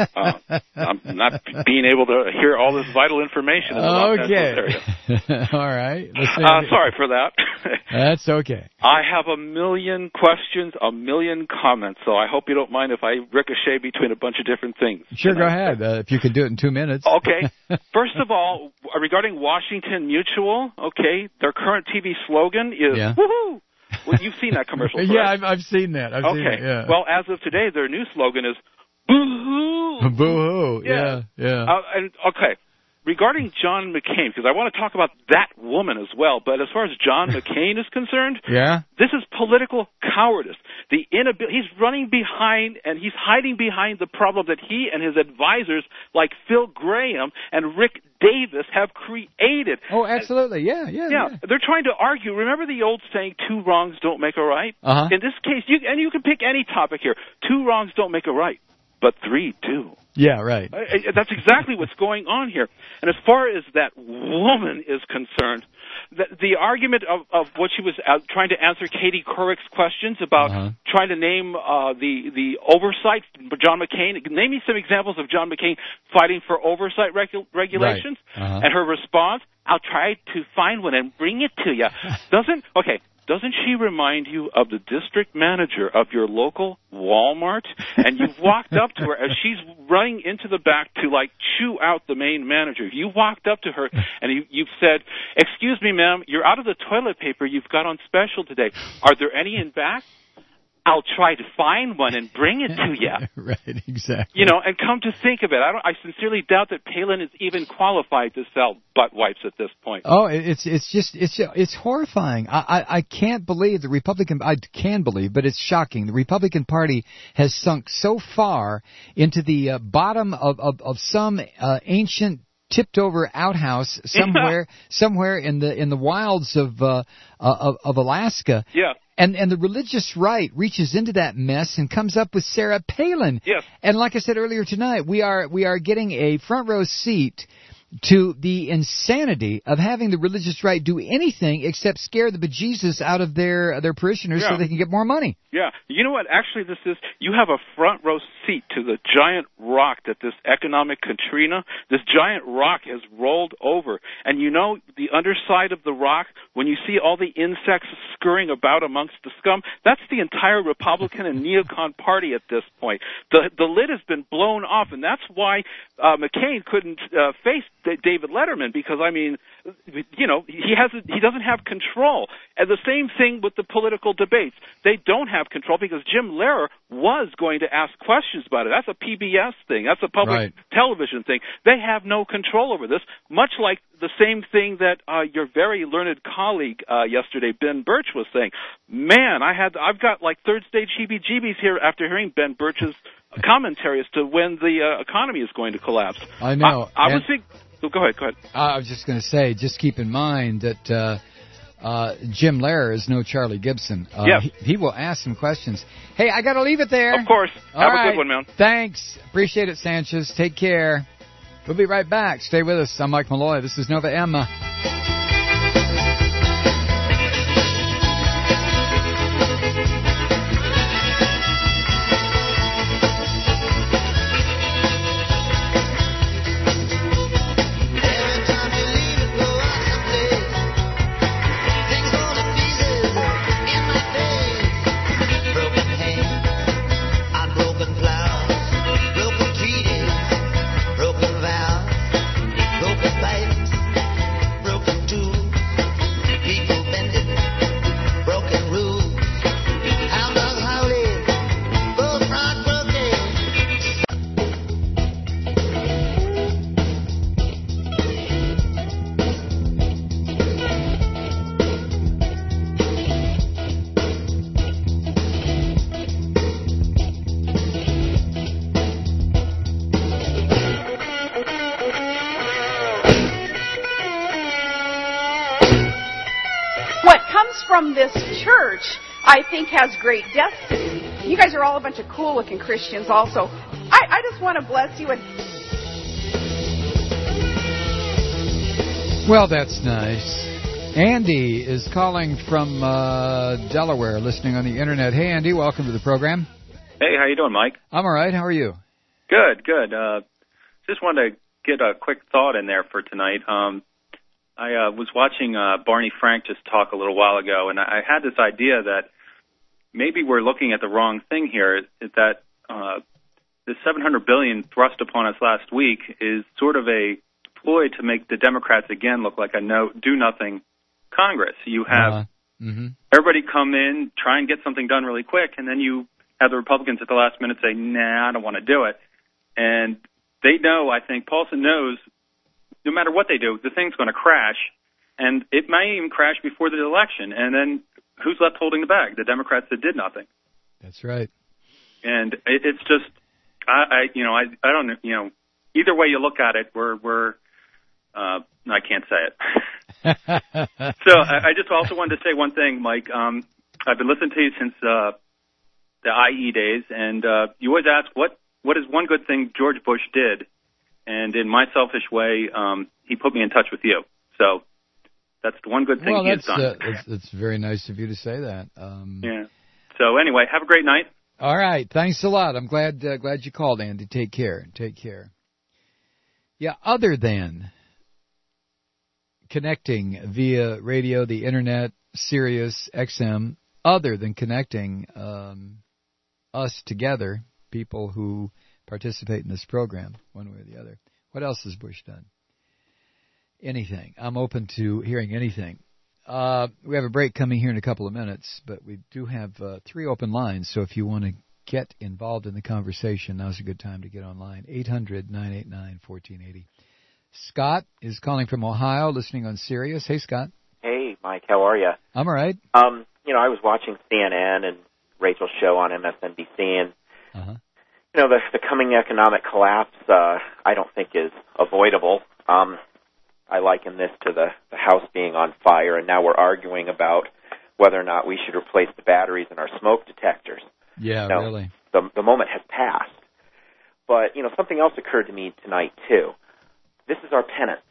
I'm not being able to hear all this vital information in the Los Angeles area. All right. Sorry for that. That's okay. I have a million questions, a million comments, so I hope you don't mind if I ricochet between a bunch of different things. Sure, go ahead, if you could do it in 2 minutes. Okay. First of all, regarding Washington Mutual, okay, their current TV slogan is, woohoo! Well, you've seen that commercial, correct? Yeah, I've seen that. I've seen it, yeah. Well, as of today, their new slogan is, boo-hoo! Boo-hoo, yeah. Okay. Regarding John McCain, because I want to talk about that woman as well, but as far as John McCain is concerned, this is political cowardice. He's running behind and he's hiding behind the problem that he and his advisors like Phil Graham and Rick Davis have created. Oh, absolutely, yeah. They're trying to argue. Remember the old saying, 2 wrongs don't make a right? Uh-huh. In this case, you can pick any topic here. 2 wrongs don't make a right, but 3 do. Yeah, right. That's exactly what's going on here. And as far as that woman is concerned, the argument of what she was trying to answer Katie Couric's questions about trying to name the oversight, John McCain, name me some examples of John McCain fighting for oversight regulations, and her response, I'll try to find one and bring it to you. Doesn't she remind you of the district manager of your local Walmart? And you've walked up to her as she's running into the back to, like, chew out the main manager. You walked up to her and you've said, excuse me, ma'am, you're out of the toilet paper you've got on special today. Are there any in back? I'll try to find one and bring it to you. Right, exactly. You know, and come to think of it, I sincerely doubt that Palin is even qualified to sell butt wipes at this point. Oh, it's horrifying. I can't believe I can believe, but it's shocking. The Republican Party has sunk so far into the bottom of some ancient tipped-over outhouse somewhere in the wilds of Alaska. Yeah. And the religious right reaches into that mess and comes up with Sarah Palin. Yes. And like I said earlier tonight, we are getting a front row seat to the insanity of having the religious right do anything except scare the bejesus out of their parishioners so they can get more money. Yeah. You know what? Actually, this is, you have a front row seat to the giant rock that this economic Katrina, this giant rock has rolled over. And you know, the underside of the rock, when you see all the insects scurrying about amongst the scum, that's the entire Republican and neocon party at this point. The lid has been blown off, and that's why McCain couldn't face David Letterman, because, I mean, you know, he doesn't have control. And the same thing with the political debates. They don't have control because Jim Lehrer was going to ask questions about it. That's a PBS thing. That's a public television thing. They have no control over this, much like the same thing that your very learned colleague yesterday, Ben Birch, was saying. Man, I've got like third stage heebie-jeebies here after hearing Ben Birch's commentary as to when the economy is going to collapse. I know. I was thinking... So go ahead. I was just going to say, just keep in mind that Jim Lehrer is no Charlie Gibson. Yes. He will ask some questions. Hey, I got to leave it there. Of course. Have a good one, man. Thanks. Appreciate it, Sanchez. Take care. We'll be right back. Stay with us. I'm Mike Malloy. This is Nova Emma. From this church, I think, has great destiny. You guys are all a bunch of cool-looking Christians also. I just want to bless you. Well, that's nice. Andy is calling from Delaware, listening on the Internet. Hey, Andy, welcome to the program. Hey, how you doing, Mike? I'm all right. How are you? Good. Just wanted to get a quick thought in there for tonight. I was watching Barney Frank just talk a little while ago, and I had this idea that maybe we're looking at the wrong thing here, is that the $700 billion thrust upon us last week is sort of a ploy to make the Democrats again look like a do-nothing Congress. You have everybody come in, try and get something done really quick, and then you have the Republicans at the last minute say, nah, I don't want to do it. And they know, I think, Paulson knows, no matter what they do, the thing's going to crash, and it may even crash before the election. And then who's left holding the bag? The Democrats that did nothing. That's right. And it's just, I don't know, either way you look at it, I can't say it. So I just also wanted to say one thing, Mike. I've been listening to you since the IE days, and you always ask what is one good thing George Bush did, and in my selfish way, he put me in touch with you. So that's the one good thing he has done. It's very nice of you to say that. Yeah. So anyway, have a great night. All right. Thanks a lot. I'm glad you called, Andy. Take care. Yeah, other than connecting via radio, the Internet, Sirius, XM, other than connecting us together, people who participate in this program, one way or the other, what else has Bush done? Anything. I'm open to hearing anything. We have a break coming here in a couple of minutes, but we do have 3 open lines, so if you want to get involved in the conversation, now's a good time to get online. 800-989-1480. Scott is calling from Ohio, listening on Sirius. Hey, Scott. Hey, Mike. How are you? I'm all right. I was watching CNN and Rachel's show on MSNBC, and the coming economic collapse, I don't think is avoidable. I liken this to the house being on fire, and now we're arguing about whether or not we should replace the batteries in our smoke detectors. Yeah, really. The moment has passed. But, something else occurred to me tonight, too. This is our penance.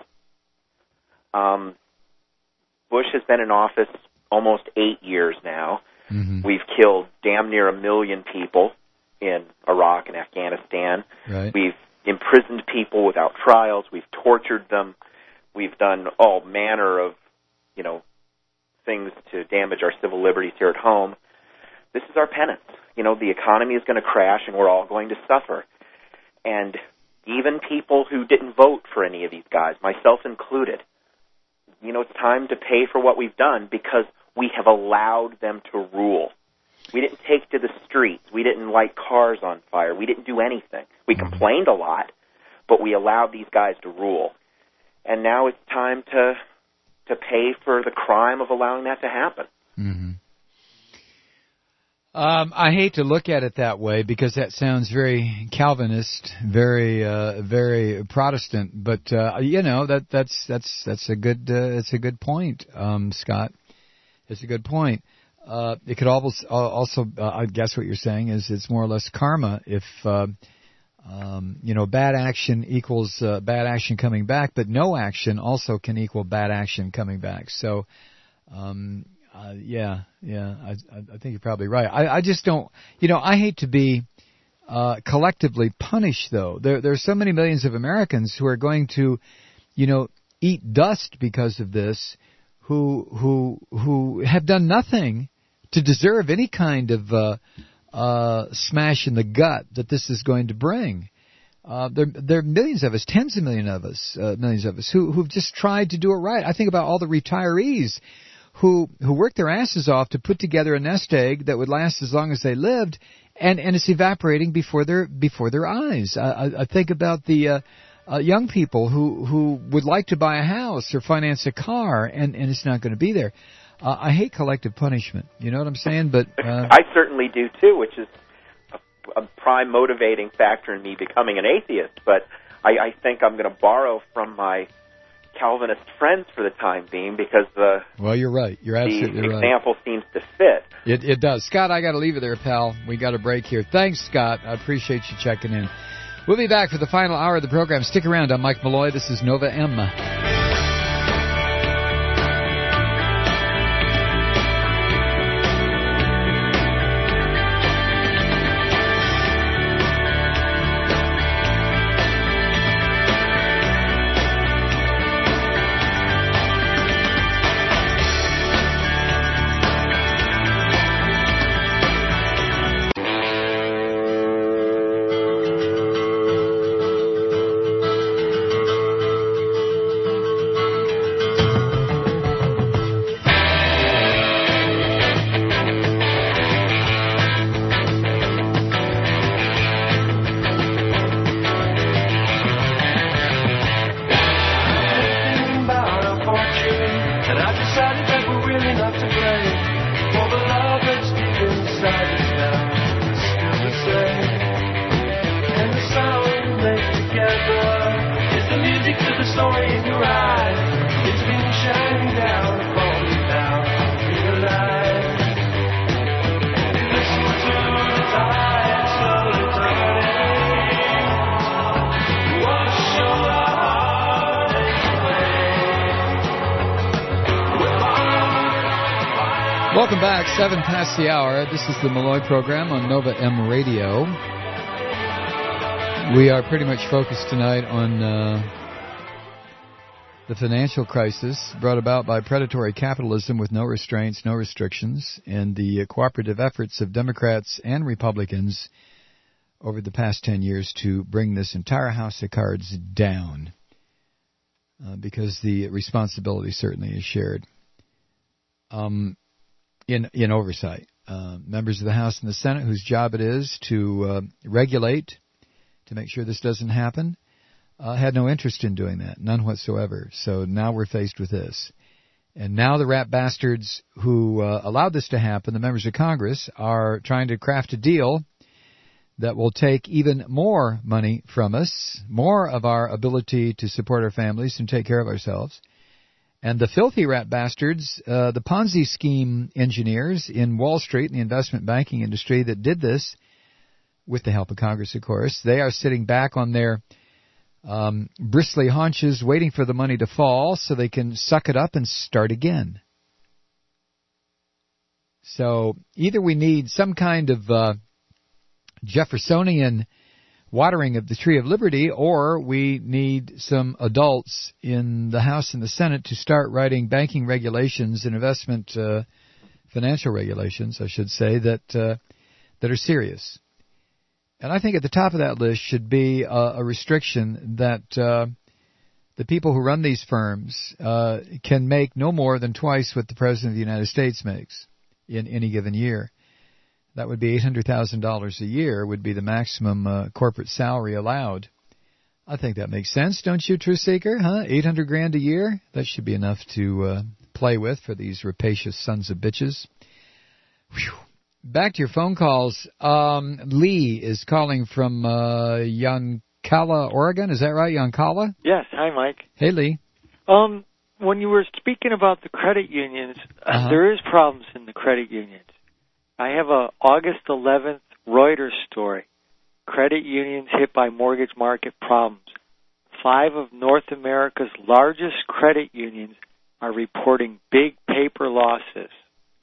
Bush has been in office almost 8 years now. Mm-hmm. We've killed damn near 1 million people in Iraq and Afghanistan. Right. We've imprisoned people without trials. We've tortured them. We've done all manner of, things to damage our civil liberties here at home. This is our penance. The economy is going to crash, and we're all going to suffer. And even people who didn't vote for any of these guys, myself included, it's time to pay for what we've done because we have allowed them to rule. We didn't take to the streets. We didn't light cars on fire. We didn't do anything. We complained a lot, but we allowed these guys to rule. And now it's time to pay for the crime of allowing that to happen. Mm-hmm. I hate to look at it that way because that sounds very Calvinist, very very Protestant. But that's a good point, Scott. It's a good point. It could also I guess what you're saying is it's more or less karma if bad action equals bad action coming back, but no action also can equal bad action coming back. So. I think you're probably right. I just don't, I hate to be collectively punished, though. There are so many millions of Americans who are going to, eat dust because of this, who have done nothing to deserve any kind of smash in the gut that this is going to bring. There are millions of us, tens of millions of us who've just tried to do it right. I think about all the retirees who worked their asses off to put together a nest egg that would last as long as they lived, and it's evaporating before their eyes. I think about the young people who would like to buy a house or finance a car, and it's not going to be there. I hate collective punishment. You know what I'm saying? But I certainly do too, which is a prime motivating factor in me becoming an atheist. But I think I'm going to borrow from my Calvinist friends for the time being because well, you're right. You're absolutely right. The example seems to fit. It does. Scott, I got to leave it there, pal. We got a break here. Thanks, Scott. I appreciate you checking in. We'll be back for the final hour of the program. Stick around. I'm Mike Malloy. This is Nova M. Welcome back, 7 past the hour. This is the Malloy program on Nova M Radio. We are pretty much focused tonight on the financial crisis brought about by predatory capitalism with no restraints, no restrictions, and the cooperative efforts of Democrats and Republicans over the past 10 years to bring this entire house of cards down, because the responsibility certainly is shared. In oversight. Members of the House and the Senate, whose job it is to regulate, to make sure this doesn't happen, had no interest in doing that, none whatsoever. So now we're faced with this. And now the rat bastards who allowed this to happen, the members of Congress, are trying to craft a deal that will take even more money from us, more of our ability to support our families and take care of ourselves. And the filthy rat bastards, the Ponzi scheme engineers in Wall Street and the investment banking industry that did this, with the help of Congress, of course, they are sitting back on their bristly haunches waiting for the money to fall so they can suck it up and start again. So either we need some kind of Jeffersonian watering of the Tree of Liberty, or we need some adults in the House and the Senate to start writing banking regulations and investment financial regulations, I should say, that are serious. And I think at the top of that list should be a restriction that the people who run these firms can make no more than twice what the President of the United States makes in any given year. That would be $800,000 a year would be the maximum corporate salary allowed. I think that makes sense, don't you, Truth Seeker? Huh? $800,000 a year? That should be enough to play with for these rapacious sons of bitches. Whew. Back to your phone calls. Lee is calling from Yoncalla, Oregon. Is that right, Yoncalla? Yes. Hi, Mike. Hey, Lee. When you were speaking about the credit unions, there is problems in the credit unions. I have a August 11th Reuters story. Credit unions hit by mortgage market problems. 5 of North America's largest credit unions are reporting big paper losses.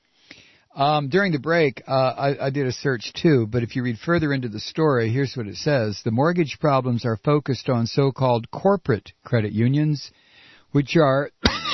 During the break, I did a search too, but if you read further into the story, here's what it says. The mortgage problems are focused on so-called corporate credit unions, which are,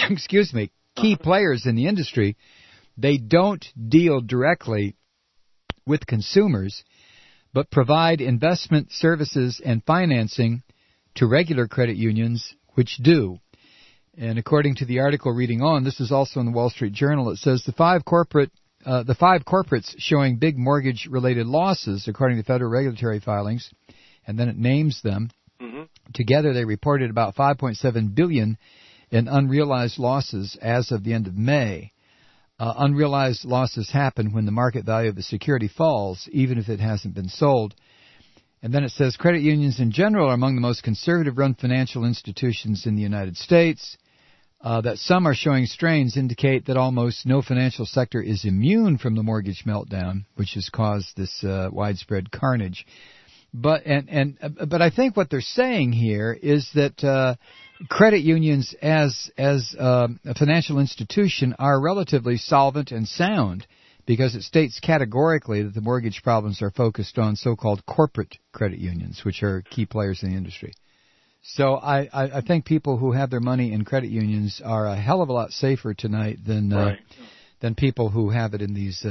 key players in the industry. They don't deal directly with consumers, but provide investment services and financing to regular credit unions, which do. And according to the article reading on, this is also in the Wall Street Journal, it says the five corporates showing big mortgage-related losses, according to federal regulatory filings, and then it names them. Mm-hmm. Together, they reported about $5.7 billion in unrealized losses as of the end of May. Unrealized losses happen when the market value of a security falls, even if it hasn't been sold. And then it says credit unions in general are among the most conservative-run financial institutions in the United States. That some are showing strains indicate that almost no financial sector is immune from the mortgage meltdown, which has caused this widespread carnage. But I think what they're saying here is that credit unions as a financial institution are relatively solvent and sound, because it states categorically that the mortgage problems are focused on so-called corporate credit unions, which are key players in the industry. So I think people who have their money in credit unions are a hell of a lot safer tonight than people who have it in these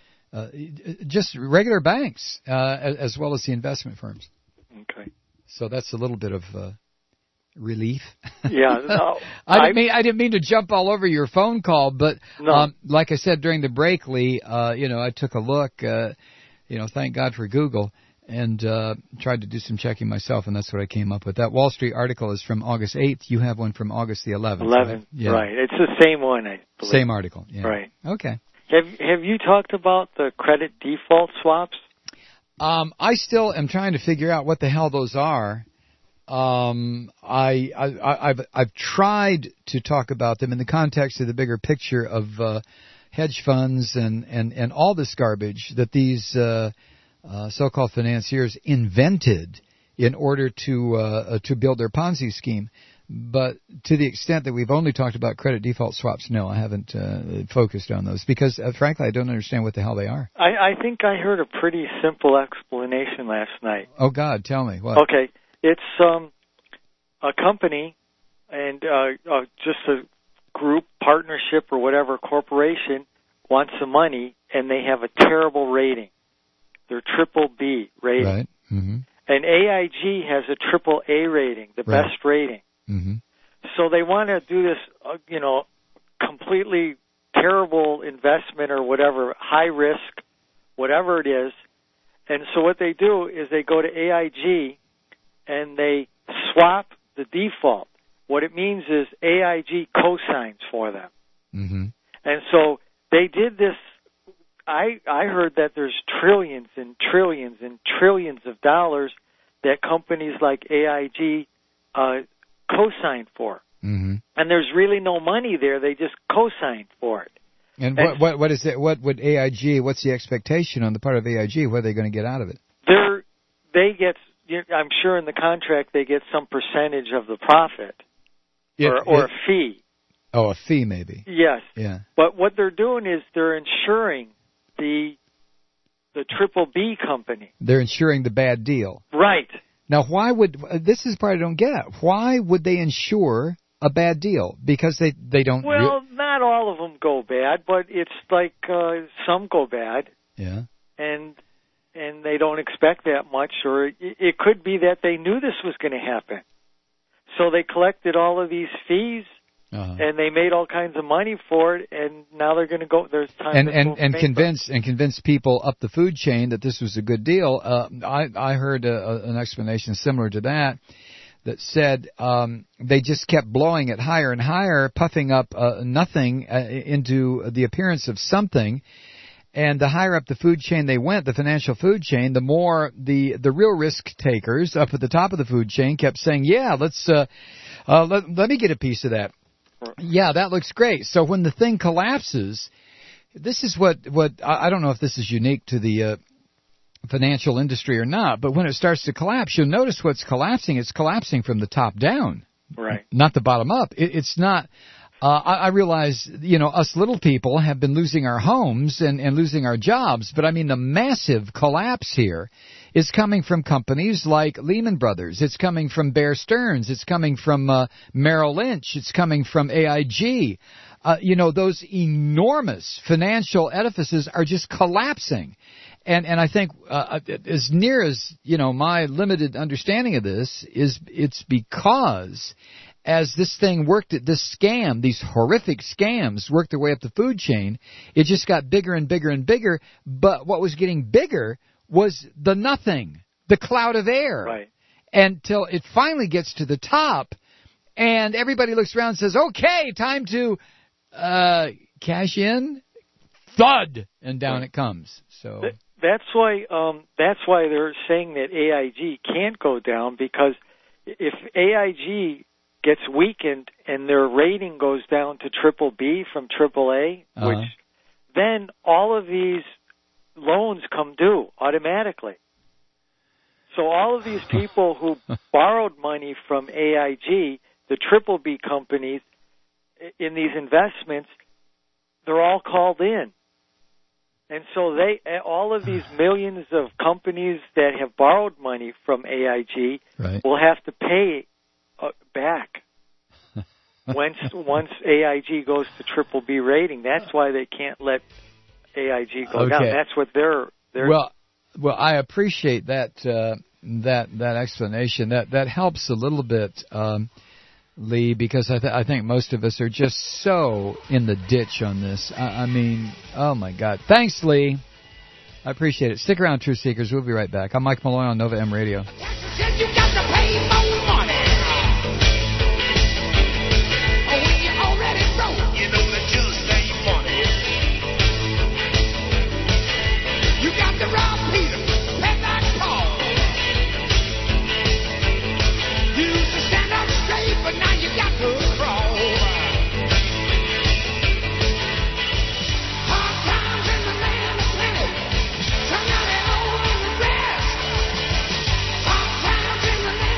just regular banks, as well as the investment firms. Okay. So that's a little bit of relief. Yeah. No, I didn't mean to jump all over your phone call, but like I said during the break, Lee, I took a look. Thank God for Google. And tried to do some checking myself, and that's what I came up with. That Wall Street article is from August 8th. You have one from August the 11th. 11th, right? Yeah. Right. It's the same one, I believe. Same article. Yeah. Right. Okay. Have you talked about the credit default swaps? I still am trying to figure out what the hell those are. I've tried to talk about them in the context of the bigger picture of hedge funds and all this garbage that these so-called financiers invented in order to build their Ponzi scheme. But to the extent that we've only talked about credit default swaps, no, I haven't focused on those because, frankly, I don't understand what the hell they are. I think I heard a pretty simple explanation last night. Oh, God, tell me. What? Okay, it's a company and just a group, partnership, or whatever corporation wants some money, and they have a terrible rating. They're triple B rating. Right. Mm-hmm. And AIG has a triple A rating, the best rating. Mm-hmm. So they want to do this, completely terrible investment or whatever, high risk, whatever it is. And so what they do is they go to AIG and they swap the default. What it means is AIG cosigns for them. Mm-hmm. And so they did this. I heard that there's trillions and trillions and trillions of dollars that companies like AIG co-signed for. Mm-hmm. And there's really no money there. They just co-signed for it. And what is it? What would AIG? What's the expectation on the part of AIG? What are they going to get out of it? They get. I'm sure in the contract they get some percentage of the profit, or a fee. Oh, a fee maybe. Yes. Yeah. But what they're doing is they're insuring the triple B company. They're insuring the bad deal. Right. Now, why would this is the part I don't get? Why would they insure a bad deal? Because they don't. Well, not all of them go bad, but it's like some go bad. Yeah. And they don't expect that much, or it could be that they knew this was going to happen, so they collected all of these fees. Uh-huh. And they made all kinds of money for it, and now they're going to go. There's time and convince people up the food chain that this was a good deal. I heard an explanation similar to that said they just kept blowing it higher and higher, puffing up nothing into the appearance of something. And the higher up the food chain they went, the financial food chain, the more the real risk takers up at the top of the food chain kept saying, "Yeah, let's let me get a piece of that." Yeah, that looks great. So when the thing collapses, this is what I don't know if this is unique to the financial industry or not, but when it starts to collapse, you'll notice what's collapsing. It's collapsing from the top down, right? Not the bottom up. It's not. I realize, us little people have been losing our homes and losing our jobs, but I mean the massive collapse here is coming from companies like Lehman Brothers. It's coming from Bear Stearns. It's coming from Merrill Lynch. It's coming from AIG. Those enormous financial edifices are just collapsing. And I think as near as, my limited understanding of this is it's because as this thing worked, this scam, these horrific scams worked their way up the food chain, it just got bigger and bigger and bigger. But what was getting bigger was the nothing, the cloud of air. Right. Until it finally gets to the top, and everybody looks around and says, okay, time to cash in. Thud! And down it comes. So that's why they're saying that AIG can't go down, because if AIG gets weakened and their rating goes down to triple B from triple A, which then all of these loans come due automatically. So all of these people who borrowed money from AIG, the triple B companies, in these investments, they're all called in. And so all of these millions of companies that have borrowed money from AIG will have to pay back once AIG goes to triple B rating. That's why they can't let AIG go down. That's what they're. Well, I appreciate that explanation. That helps a little bit, Lee, because I think most of us are just so in the ditch on this. I mean, oh my God! Thanks, Lee. I appreciate it. Stick around, Truth Seekers. We'll be right back. I'm Mike Malloy on Nova M Radio. Hard times in the land of plenty.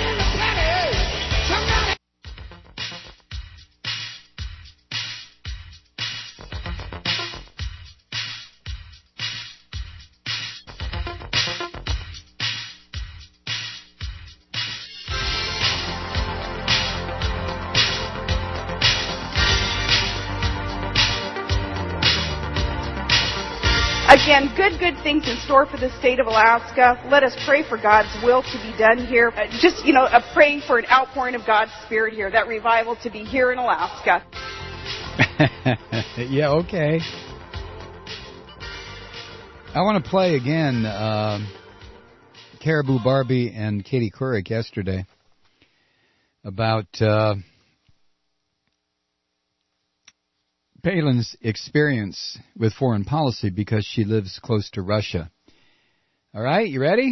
Again, good things in store for the state of Alaska. Let us pray for God's will to be done here. Praying for an outpouring of God's Spirit here, that revival to be here in Alaska. Yeah, okay. I want to play again Caribou Barbie and Katie Couric yesterday about Palin's experience with foreign policy because she lives close to Russia. All right, you ready?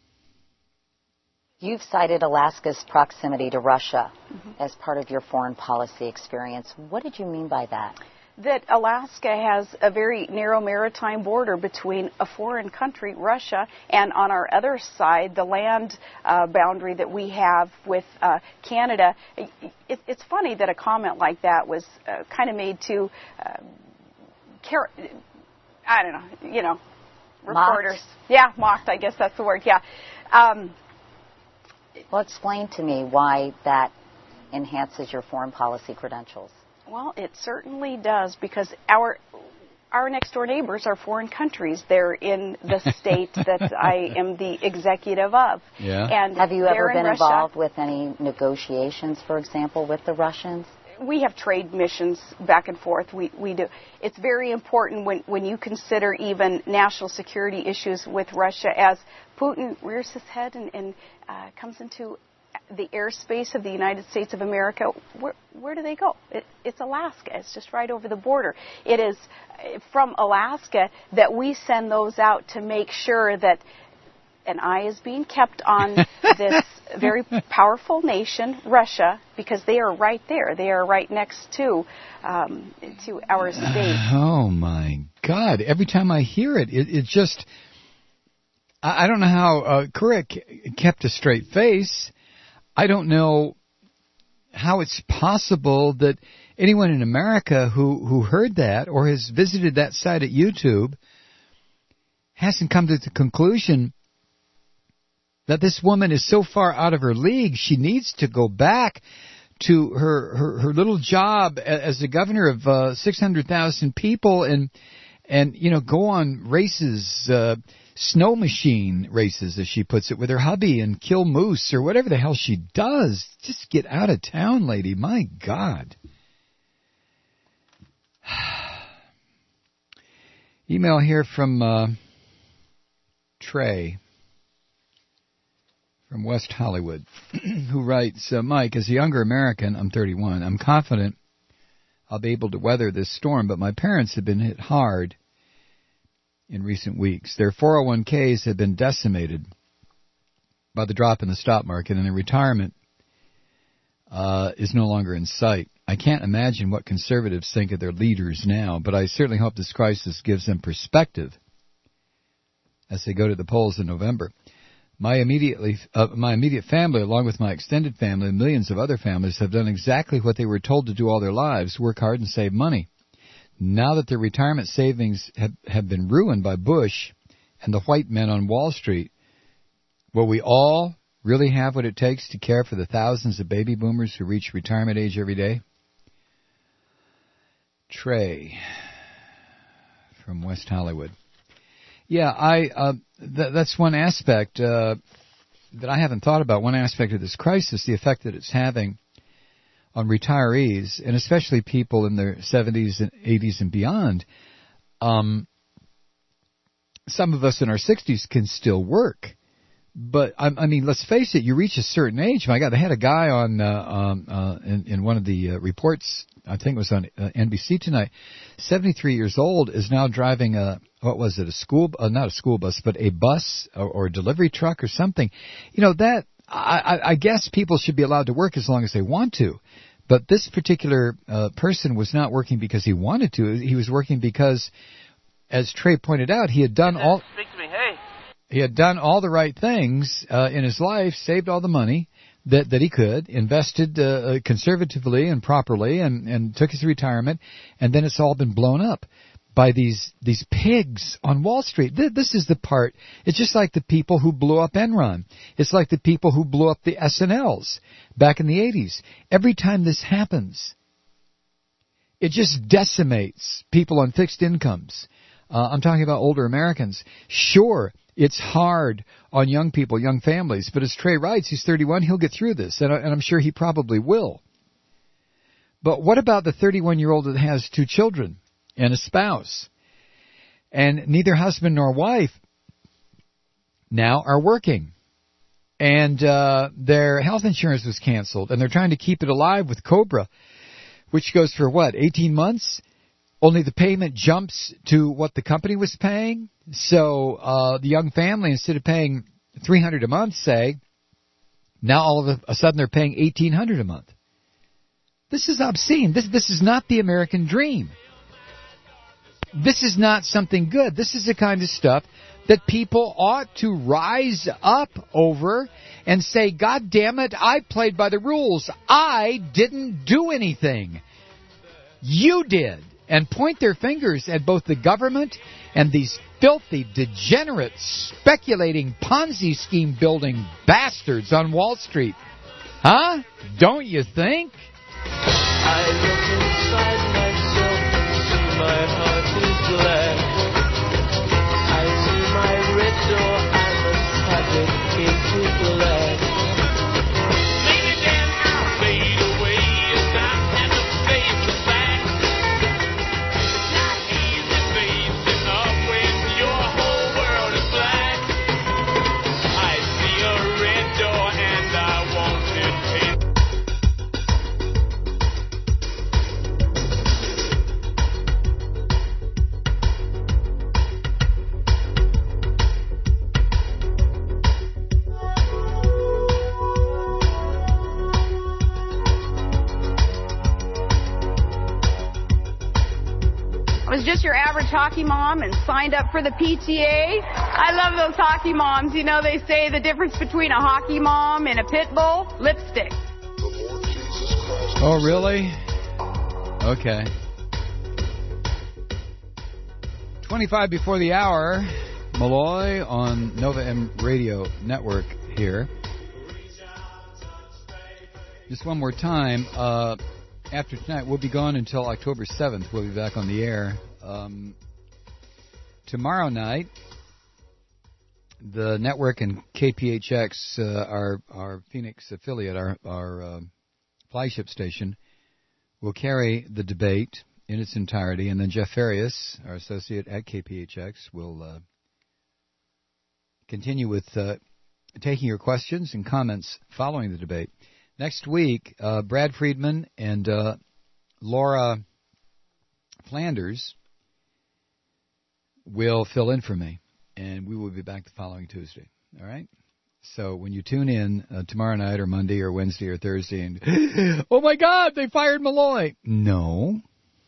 You've cited Alaska's proximity to Russia as part of your foreign policy experience. What did you mean by that? That Alaska has a very narrow maritime border between a foreign country, Russia, and on our other side, the land boundary that we have with Canada. It's funny that a comment like that was kind of made to, reporters. Mocked? Yeah, mocked, I guess that's the word, yeah. Well, explain to me why that enhances your foreign policy credentials. Well, it certainly does, because our next door neighbors are foreign countries. They're in the state that I am the executive of. Yeah. And have you ever been Russia. Involved with any negotiations, for example, with the Russians? We have trade missions back and forth. We do. It's very important when you consider even national security issues with Russia, as Putin rears his head and comes into the airspace of the United States of America. Where do they go? It's Alaska. It's just right over the border. It is from Alaska that we send those out to make sure that an eye is being kept on this very powerful nation, Russia, because they are right there. They are right next to our state. Oh, my God. Every time I hear it, it just... I don't know how Couric kept a straight face. I don't know how it's possible that anyone in America who heard that or has visited that site at YouTube hasn't come to the conclusion that this woman is so far out of her league, she needs to go back to her little job as the governor of 600,000 people and go on races, snow machine races, as she puts it, with her hubby and kill moose or whatever the hell she does. Just get out of town, lady. My God. Email here from Trey from West Hollywood, who writes, Mike, as a younger American, I'm 31, I'm confident I'll be able to weather this storm, but my parents have been hit hard in recent weeks. Their 401ks have been decimated by the drop in the stock market, and their retirement is no longer in sight. I can't imagine what conservatives think of their leaders now, but I certainly hope this crisis gives them perspective as they go to the polls in November. My immediate family, along with my extended family and millions of other families, have done exactly what they were told to do all their lives, work hard and save money. Now that their retirement savings have been ruined by Bush and the white men on Wall Street, will we all really have what it takes to care for the thousands of baby boomers who reach retirement age every day? Trey from West Hollywood. Yeah, that's one aspect that I haven't thought about, one aspect of this crisis, the effect that it's having on retirees, and especially people in their 70s and 80s and beyond. Some of us in our 60s can still work. But, I mean, let's face it, you reach a certain age. My God, they had a guy on in one of the reports, I think it was on NBC tonight, 73 years old, is now driving not a school bus, but a bus or a delivery truck or something. You know, that, I guess people should be allowed to work as long as they want to. But this particular person was not working because he wanted to. He was working because, as Trey pointed out, he had done all... Speak to me, hey. He had done all the right things in his life, saved all the money that he could, invested conservatively and properly, and took his retirement, and then it's all been blown up by these pigs on Wall Street. This is the part. It's just like the people who blew up Enron. It's like the people who blew up the SNLs back in the 80s. Every time this happens, it just decimates people on fixed incomes. I'm talking about older Americans. Sure, it's hard on young people, young families, but as Trey writes, he's 31, he'll get through this, and I'm sure he probably will. But what about the 31-year-old that has 2 children and a spouse, and neither husband nor wife now are working, and their health insurance was canceled, and they're trying to keep it alive with COBRA, which goes for, 18 months? Only the payment jumps to what the company was paying. So the young family, instead of paying $300 a month, say, now all of a sudden they're paying $1,800 a month. This is obscene. This is not the American dream. This is not something good. This is the kind of stuff that people ought to rise up over and say, God damn it, I played by the rules. I didn't do anything. You did. And point their fingers at both the government and these filthy, degenerate, speculating, Ponzi scheme building bastards on Wall Street. Huh? Don't you think? I look inside myself and see my heart is black. I see my red door, I must have it painted black. Maybe then I'll fade away as I have to face the fact. It's not easy facing up when your whole world is black. I see a red door and I want it painted. I was just your average hockey mom and signed up for the PTA. I love those hockey moms. You know, they say the difference between a hockey mom and a pit bull? Lipstick. Oh, really? Okay. 25 before the hour, Malloy on Nova M Radio Network here. Just one more time. After tonight, we'll be gone until October 7th. We'll be back on the air. Tomorrow night, the network and KPHX, our Phoenix affiliate, our flagship station, will carry the debate in its entirety. And then Jeff Farias, our associate at KPHX, will continue with taking your questions and comments following the debate. Next week, Brad Friedman and Laura Flanders will fill in for me, and we will be back the following Tuesday. All right? So when you tune in tomorrow night or Monday or Wednesday or Thursday and, oh, my God, they fired Malloy. No.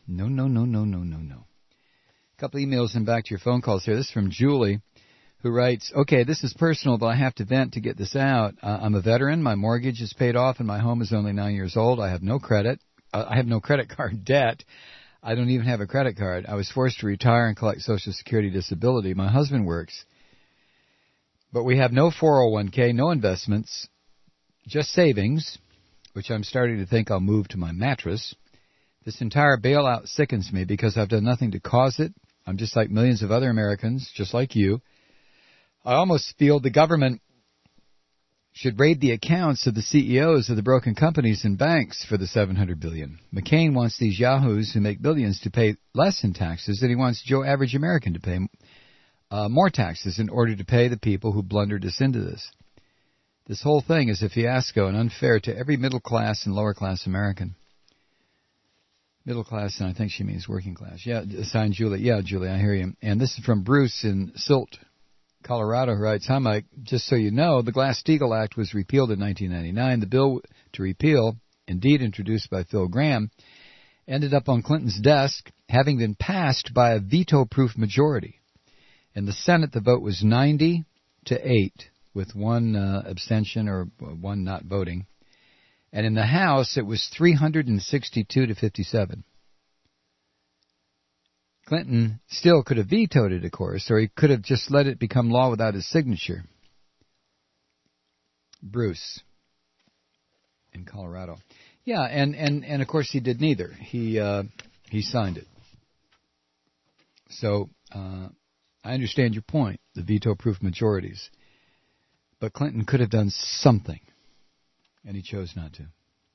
A couple emails and back to your phone calls here. This is from Julie, who writes, okay, this is personal, but I have to vent to get this out. I'm a veteran. My mortgage is paid off, and my home is only 9 years old. I have no credit. I have no credit card debt. I don't even have a credit card. I was forced to retire and collect Social Security disability. My husband works. But we have no 401k, no investments, just savings, which I'm starting to think I'll move to my mattress. This entire bailout sickens me because I've done nothing to cause it. I'm just like millions of other Americans, just like you. I almost feel the government should raid the accounts of the CEOs of the broken companies and banks for the $700 billion. McCain wants these yahoos who make billions to pay less in taxes, and he wants Joe Average American to pay more taxes in order to pay the people who blundered us into this. This whole thing is a fiasco and unfair to every middle class and lower class American. Middle class, and I think she means working class. Yeah, signed Julie. Yeah, Julie, I hear you. And this is from Bruce in Silt, Colorado, who writes, hi, Mike, just so you know, the Glass-Steagall Act was repealed in 1999. The bill to repeal, indeed introduced by Phil Gramm, ended up on Clinton's desk, having been passed by a veto-proof majority. In the Senate, the vote was 90-8, with one abstention or one not voting. And in the House, it was 362-57. Clinton still could have vetoed it, of course, or he could have just let it become law without his signature. Bruce in Colorado. Yeah, and of course he did neither. He signed it. So I understand your point, the veto-proof majorities. But Clinton could have done something, and he chose not to.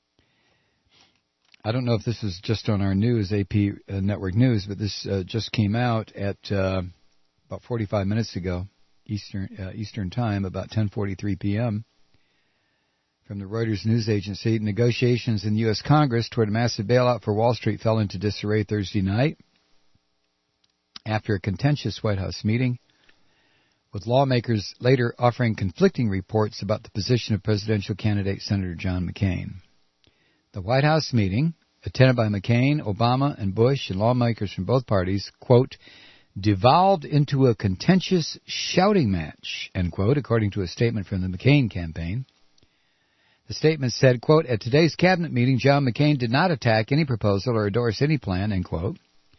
I don't know if this was just on our news, AP Network News, but this just came out at about 45 minutes ago, Eastern Time, about 10:43 p.m., from the Reuters news agency. Negotiations in the U.S. Congress toward a massive bailout for Wall Street fell into disarray Thursday night after a contentious White House meeting, with lawmakers later offering conflicting reports about the position of presidential candidate Senator John McCain. The White House meeting, attended by McCain, Obama, and Bush, and lawmakers from both parties, quote, devolved into a contentious shouting match, end quote, according to a statement from the McCain campaign. The statement said, quote, at today's cabinet meeting, John McCain did not attack any proposal or endorse any plan, end quote.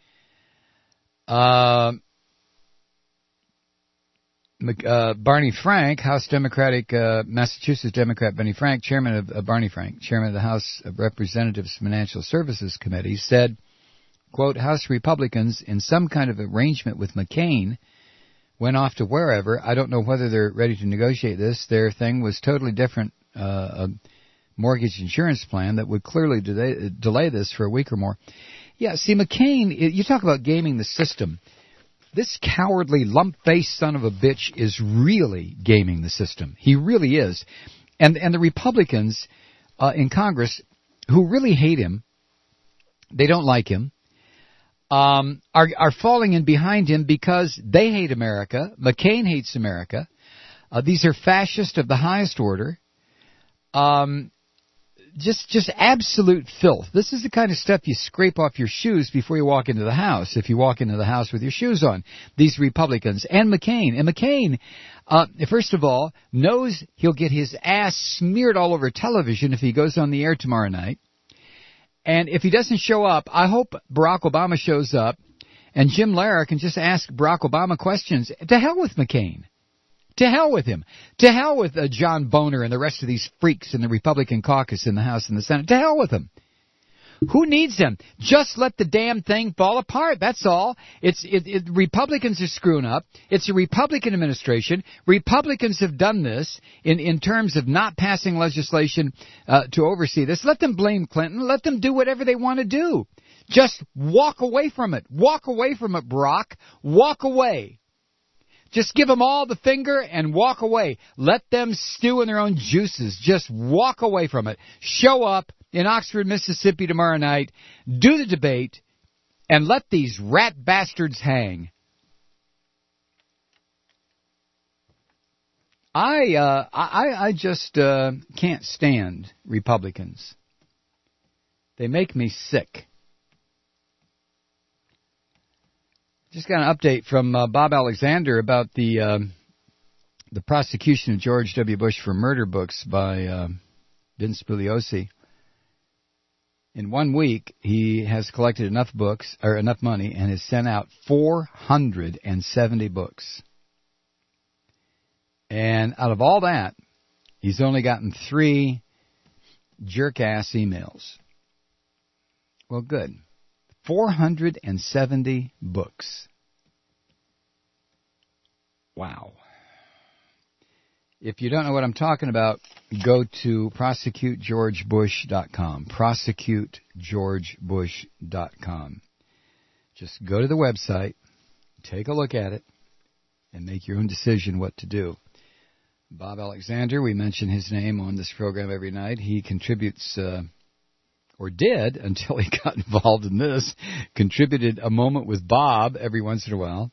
Barney Frank, House Democratic, Massachusetts Democrat Barney Frank, chairman of the House of Representatives Financial Services Committee, said, quote, House Republicans, in some kind of arrangement with McCain, went off to wherever. I don't know whether they're ready to negotiate this. Their thing was totally different, a mortgage insurance plan that would clearly delay this for a week or more. Yeah, see, McCain, you talk about gaming the system. This cowardly, lump-faced son of a bitch is really gaming the system. He really is. And the Republicans in Congress, who really hate him, they don't like him, are falling in behind him because they hate America. McCain hates America. These are fascists of the highest order. Just absolute filth. This is the kind of stuff you scrape off your shoes before you walk into the house, if you walk into the house with your shoes on. These Republicans and McCain. And McCain, first of all, knows he'll get his ass smeared all over television if he goes on the air tomorrow night. And if he doesn't show up, I hope Barack Obama shows up and Jim Lehrer can just ask Barack Obama questions. To hell with McCain. To hell with him. To hell with John Boehner and the rest of these freaks in the Republican caucus in the House and the Senate. To hell with them. Who needs them? Just let the damn thing fall apart. That's all. Republicans are screwing up. It's a Republican administration. Republicans have done this in terms of not passing legislation to oversee this. Let them blame Clinton. Let them do whatever they want to do. Just walk away from it. Walk away from it, Brock. Walk away. Just give them all the finger and walk away. Let them stew in their own juices. Just walk away from it. Show up in Oxford, Mississippi tomorrow night. Do the debate and let these rat bastards hang. I just can't stand Republicans. They make me sick. Just got an update from Bob Alexander about the prosecution of George W. Bush for murder books by Vince Bugliosi. In 1 week, he has collected enough books or enough money and has sent out 470 books. And out of all that, he's only gotten 3 jerk-ass emails. Well, good. 470 books. Wow. If you don't know what I'm talking about, go to prosecutegeorgebush.com. Prosecutegeorgebush.com. Just go to the website, take a look at it, and make your own decision what to do. Bob Alexander, we mention his name on this program every night. He contributes... or did, until he got involved in this, contributed a moment with Bob every once in a while,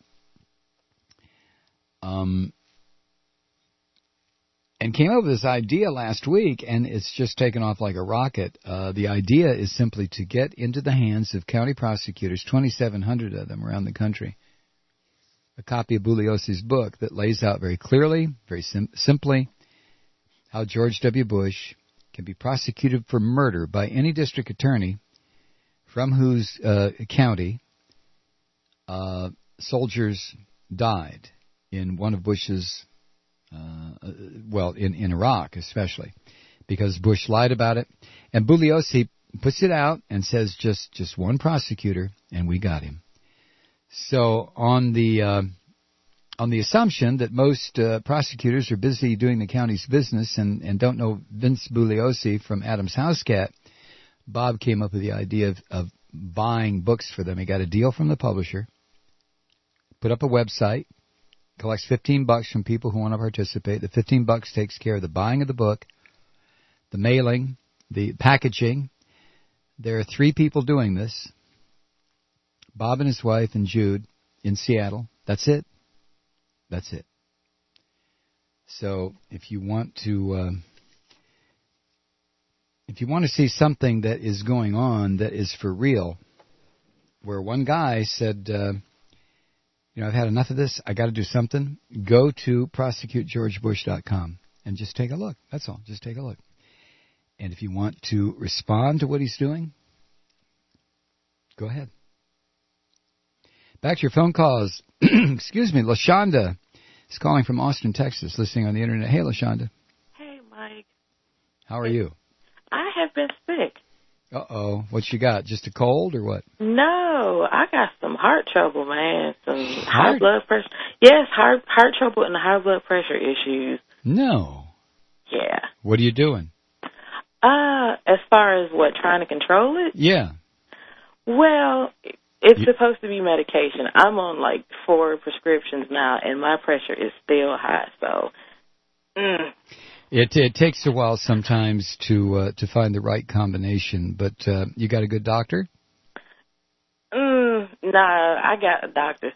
and came up with this idea last week, and it's just taken off like a rocket. The idea is simply to get into the hands of county prosecutors, 2,700 of them around the country, a copy of Bugliosi's book that lays out very clearly, very simply, how George W. Bush can be prosecuted for murder by any district attorney from whose county soldiers died in one of Bush's, in Iraq especially, because Bush lied about it. And Bugliosi puts it out and says just one prosecutor, and we got him. So on the assumption that most prosecutors are busy doing the county's business and don't know Vince Bugliosi from Adam's House Cat, Bob came up with the idea of buying books for them. He got a deal from the publisher, put up a website, collects $15 from people who want to participate. The $15 takes care of the buying of the book, the mailing, the packaging. There are 3 people doing this, Bob and his wife and Jude in Seattle. That's it. That's it. So if you want to see something that is going on that is for real, where one guy said, I've had enough of this, I got to do something, go to prosecutegeorgebush.com and just take a look. That's all. Just take a look. And if you want to respond to what he's doing, go ahead. Back to your phone calls. Excuse me, LaShonda is calling from Austin, Texas, listening on the Internet. Hey, LaShonda. Hey, Mike. How are you? I have been sick. Uh-oh. What you got? Just a cold or what? No, I got some heart trouble, man. Some high blood pressure. Yes, heart trouble and high blood pressure issues. No. Yeah. What are you doing? As far as what, trying to control it? Yeah. Well, it's supposed to be medication. I'm on like 4 prescriptions now, and my pressure is still high. So, It takes a while sometimes to find the right combination. But you got a good doctor? Nah, I got a doctor.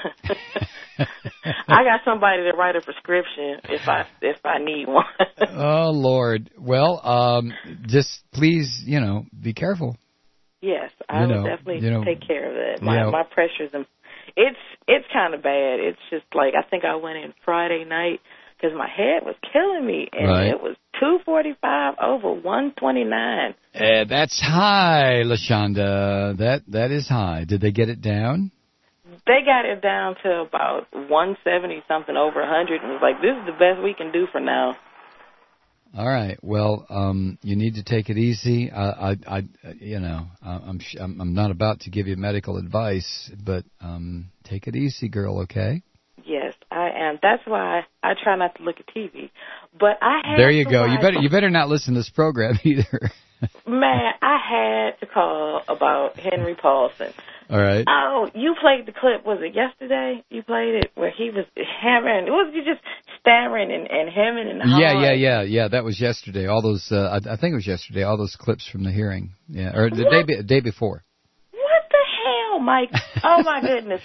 I got somebody to write a prescription if I need one. Oh Lord. Well, just please, be careful. Yes, I will definitely take care of that. My pressure's, it's kind of bad. It's just like, I think I went in Friday night because my head was killing me, and it was 245 over 129. That's high, LaShonda. That is high. Did they get it down? They got it down to about 170 something over 100, and was like, this is the best we can do for now. All right. Well, you need to take it easy. I'm not about to give you medical advice, but take it easy, girl. Okay. Yes, I am. That's why I try not to look at TV. But I had there you go. You better not listen to this program either. Man, I had to call about Henry Paulson. All right. Oh, you played the clip. Was it yesterday? You played it where he was hammering. Was you just stammering and hemming and hawing? Yeah. That was yesterday. All those, I think it was yesterday. All those clips from the hearing. Yeah, or the day before. What the hell, Mike? Oh my goodness.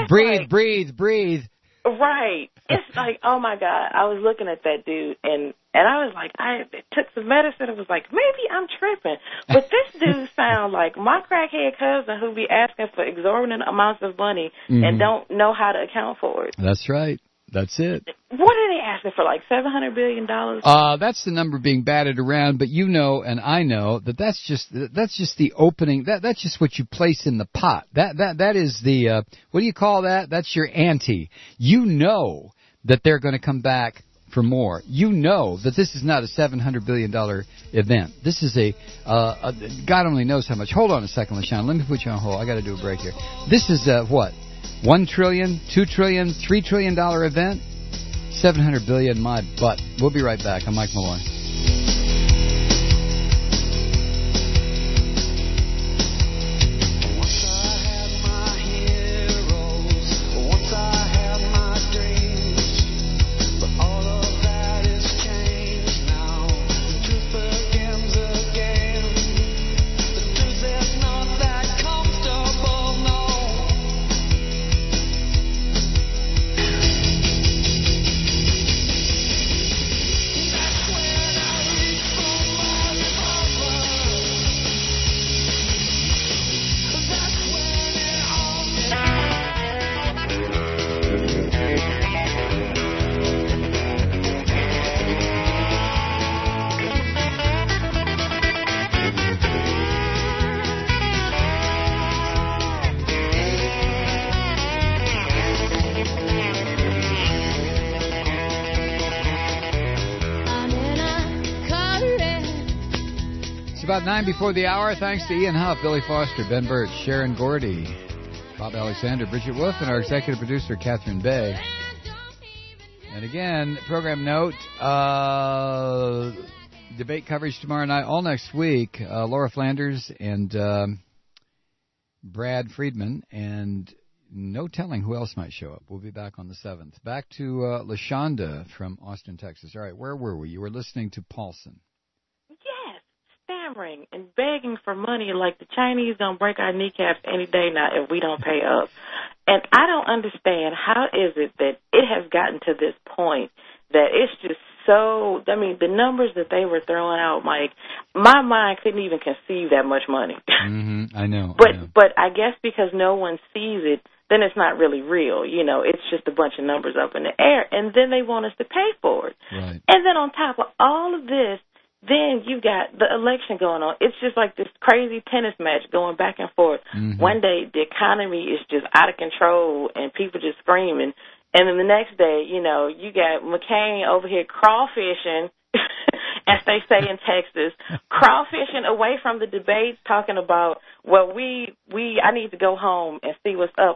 Breathe. Right. It's like, oh my God. I was looking at that dude and I was like, I took some medicine and was like, maybe I'm tripping. But this dude sounds like my crackhead cousin who be asking for exorbitant amounts of money and don't know how to account for it. That's right. That's it. What are they asking for, like $700 billion? That's the number being batted around, but you know and I know that's just the opening. That's just what you place in the pot. That is the what do you call that? That's your ante. You know that they're going to come back for more. You know that this is not a $700 billion event. This is a God only knows how much. Hold on a second, LaShawn. Let me put you on hold. I got to do a break here. This is what? $1 trillion, $2 trillion, $3 trillion event? $700 billion, my butt. We'll be right back. I'm Mike Malloy. About 9 before the hour. Thanks to Ian Huff, Billy Foster, Ben Birch, Sharon Gordy, Bob Alexander, Bridget Wolf, and our executive producer, Catherine Bay. And again, program note, debate coverage tomorrow night, all next week. Laura Flanders and Brad Friedman, and no telling who else might show up. We'll be back on the 7th. Back to LaShonda from Austin, Texas. All right, where were we? You were listening to Paulson. Yes, stammering and begging for money like the Chinese don't break our kneecaps any day now if we don't pay up. And I don't understand, how is it that it has gotten to this point that it's just so, I mean, the numbers that they were throwing out, Mike, my mind couldn't even conceive that much money. I know. But I guess because no one sees it, then it's not really real. You know, it's just a bunch of numbers up in the air. And then they want us to pay for it. Right. And then on top of all of this, then you got the election going on. It's just like this crazy tennis match going back and forth. One day the economy is just out of control and people just screaming. And then the next day, you know, you got McCain over here crawfishing, as they say in Texas, crawfishing away from the debates, talking about, well, I need to go home and see what's up.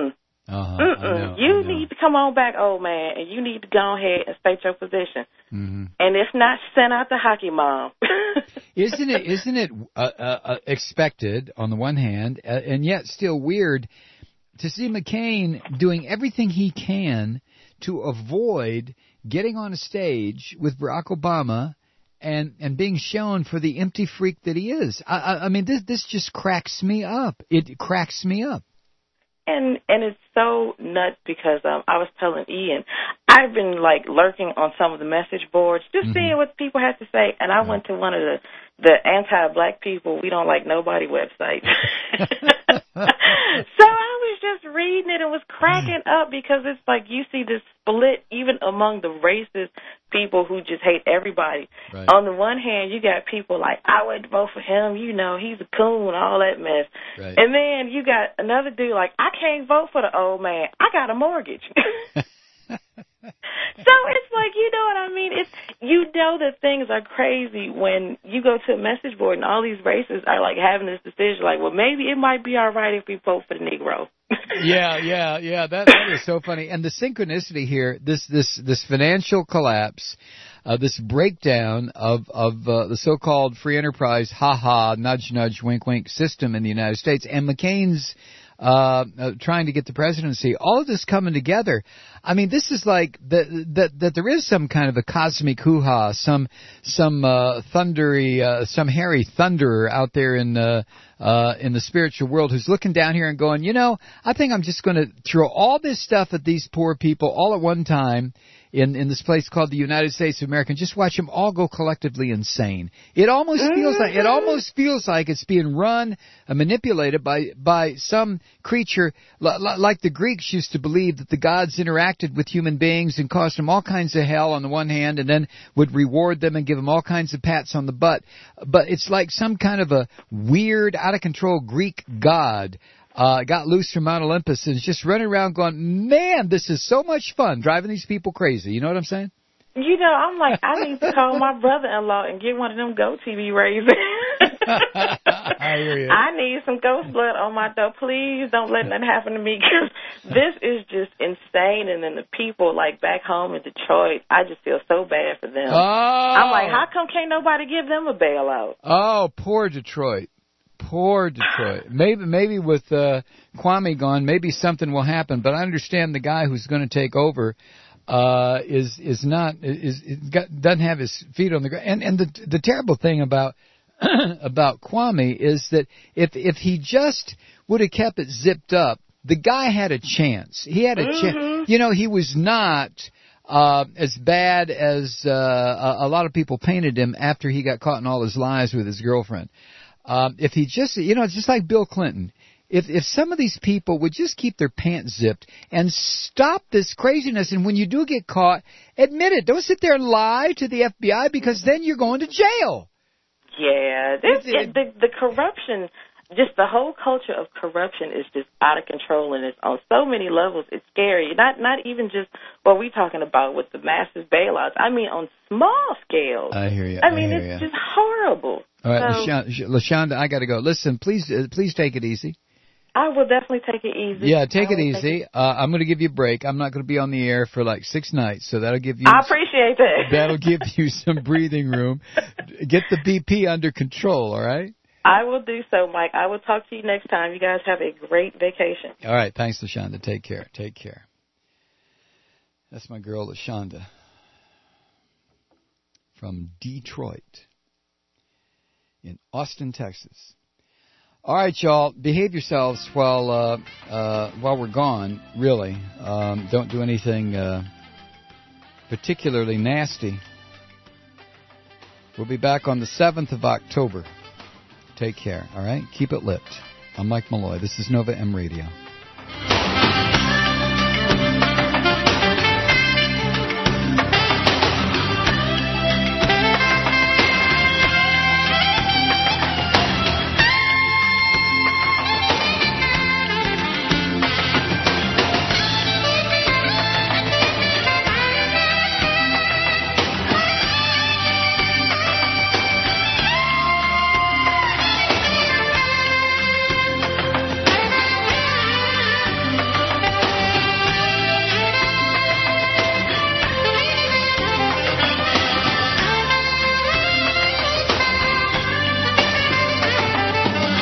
You need to come on back, old man, and you need to go ahead and state your position. And if not, send out the hockey mom. Isn't it expected on the one hand, and yet still weird to see McCain doing everything he can to avoid getting on a stage with Barack Obama and being shown for the empty freak that he is. I mean, this just cracks me up. It cracks me up. And it's so nuts because I was telling Ian, I've been like lurking on some of the message boards, just seeing what people have to say. And I went to one of the anti-black people, we don't like nobody website. So I was just reading it and was cracking up because it's like you see this split even among the racist people who just hate everybody. Right. On the one hand, you got people like, I wouldn't vote for him, you know, he's a coon, all that mess. Right. And then you got another dude like, I can't vote for the old man, I got a mortgage. So it's like, you know what I mean? It's, you know that things are crazy when you go to a message board and all these racists are like having this decision like, well, maybe it might be all right if we vote for the Negro. Yeah. That is so funny. And the synchronicity here, this financial collapse, this breakdown of the so-called free enterprise, nudge, nudge, wink, wink system in the United States, and McCain's trying to get the presidency, all of this coming together. I mean, this is like that there is some kind of a cosmic hoo-ha, some thundery, some hairy thunderer out there in the spiritual world who's looking down here and going, you know, I think I'm just going to throw all this stuff at these poor people all at one time in this place called the United States of America, and just watch them all go collectively insane. It almost feels like it's being run and manipulated by some creature like the Greeks used to believe, that the gods interacted with human beings and caused them all kinds of hell on the one hand, and then would reward them and give them all kinds of pats on the butt. But it's like some kind of a weird, out of control Greek god got loose from Mount Olympus and is just running around going, man, this is so much fun driving these people crazy. You know what I'm saying? You know, I'm like, I need to call my brother-in-law and get one of them Go TV raisins. I hear you. I need some ghost blood on my dough. Please don't let that happen to me, because this is just insane. And then the people, like, back home in Detroit, I just feel so bad for them. Oh. I'm like, how come can't nobody give them a bailout? Oh, poor Detroit. Poor Detroit. Maybe with Kwame gone, maybe something will happen. But I understand the guy who's going to take over doesn't have his feet on the ground. And the terrible thing about Kwame is that if he just would have kept it zipped up, the guy had a chance. He had a chance. You know, he was not as bad as a lot of people painted him after he got caught in all his lies with his girlfriend. If he just, you know, it's just like Bill Clinton. If some of these people would just keep their pants zipped and stop this craziness, and when you do get caught, admit it. Don't sit there and lie to the FBI, because then you're going to jail. Yeah, the corruption, just the whole culture of corruption is just out of control, and it's on so many levels. It's scary. Not even just what we're talking about with the massive bailouts. I mean, on small scale. I hear you. I mean, it's just horrible. All right, LaShonda, I got to go. Listen, please take it easy. I will definitely take it easy. Yeah, take it easy. I'm going to give you a break. I'm not going to be on the air for like 6 nights, so that'll give you. I appreciate that. That'll give you some breathing room. Get the BP under control, all right? I will do so, Mike. I will talk to you next time. You guys have a great vacation. All right, thanks, LaShonda. Take care. Take care. That's my girl, LaShonda, from Detroit in Austin, Texas. All right, y'all, behave yourselves while we're gone, really. Don't do anything particularly nasty. We'll be back on the 7th of October. Take care, all right? Keep it lit. I'm Mike Malloy. This is Nova M Radio.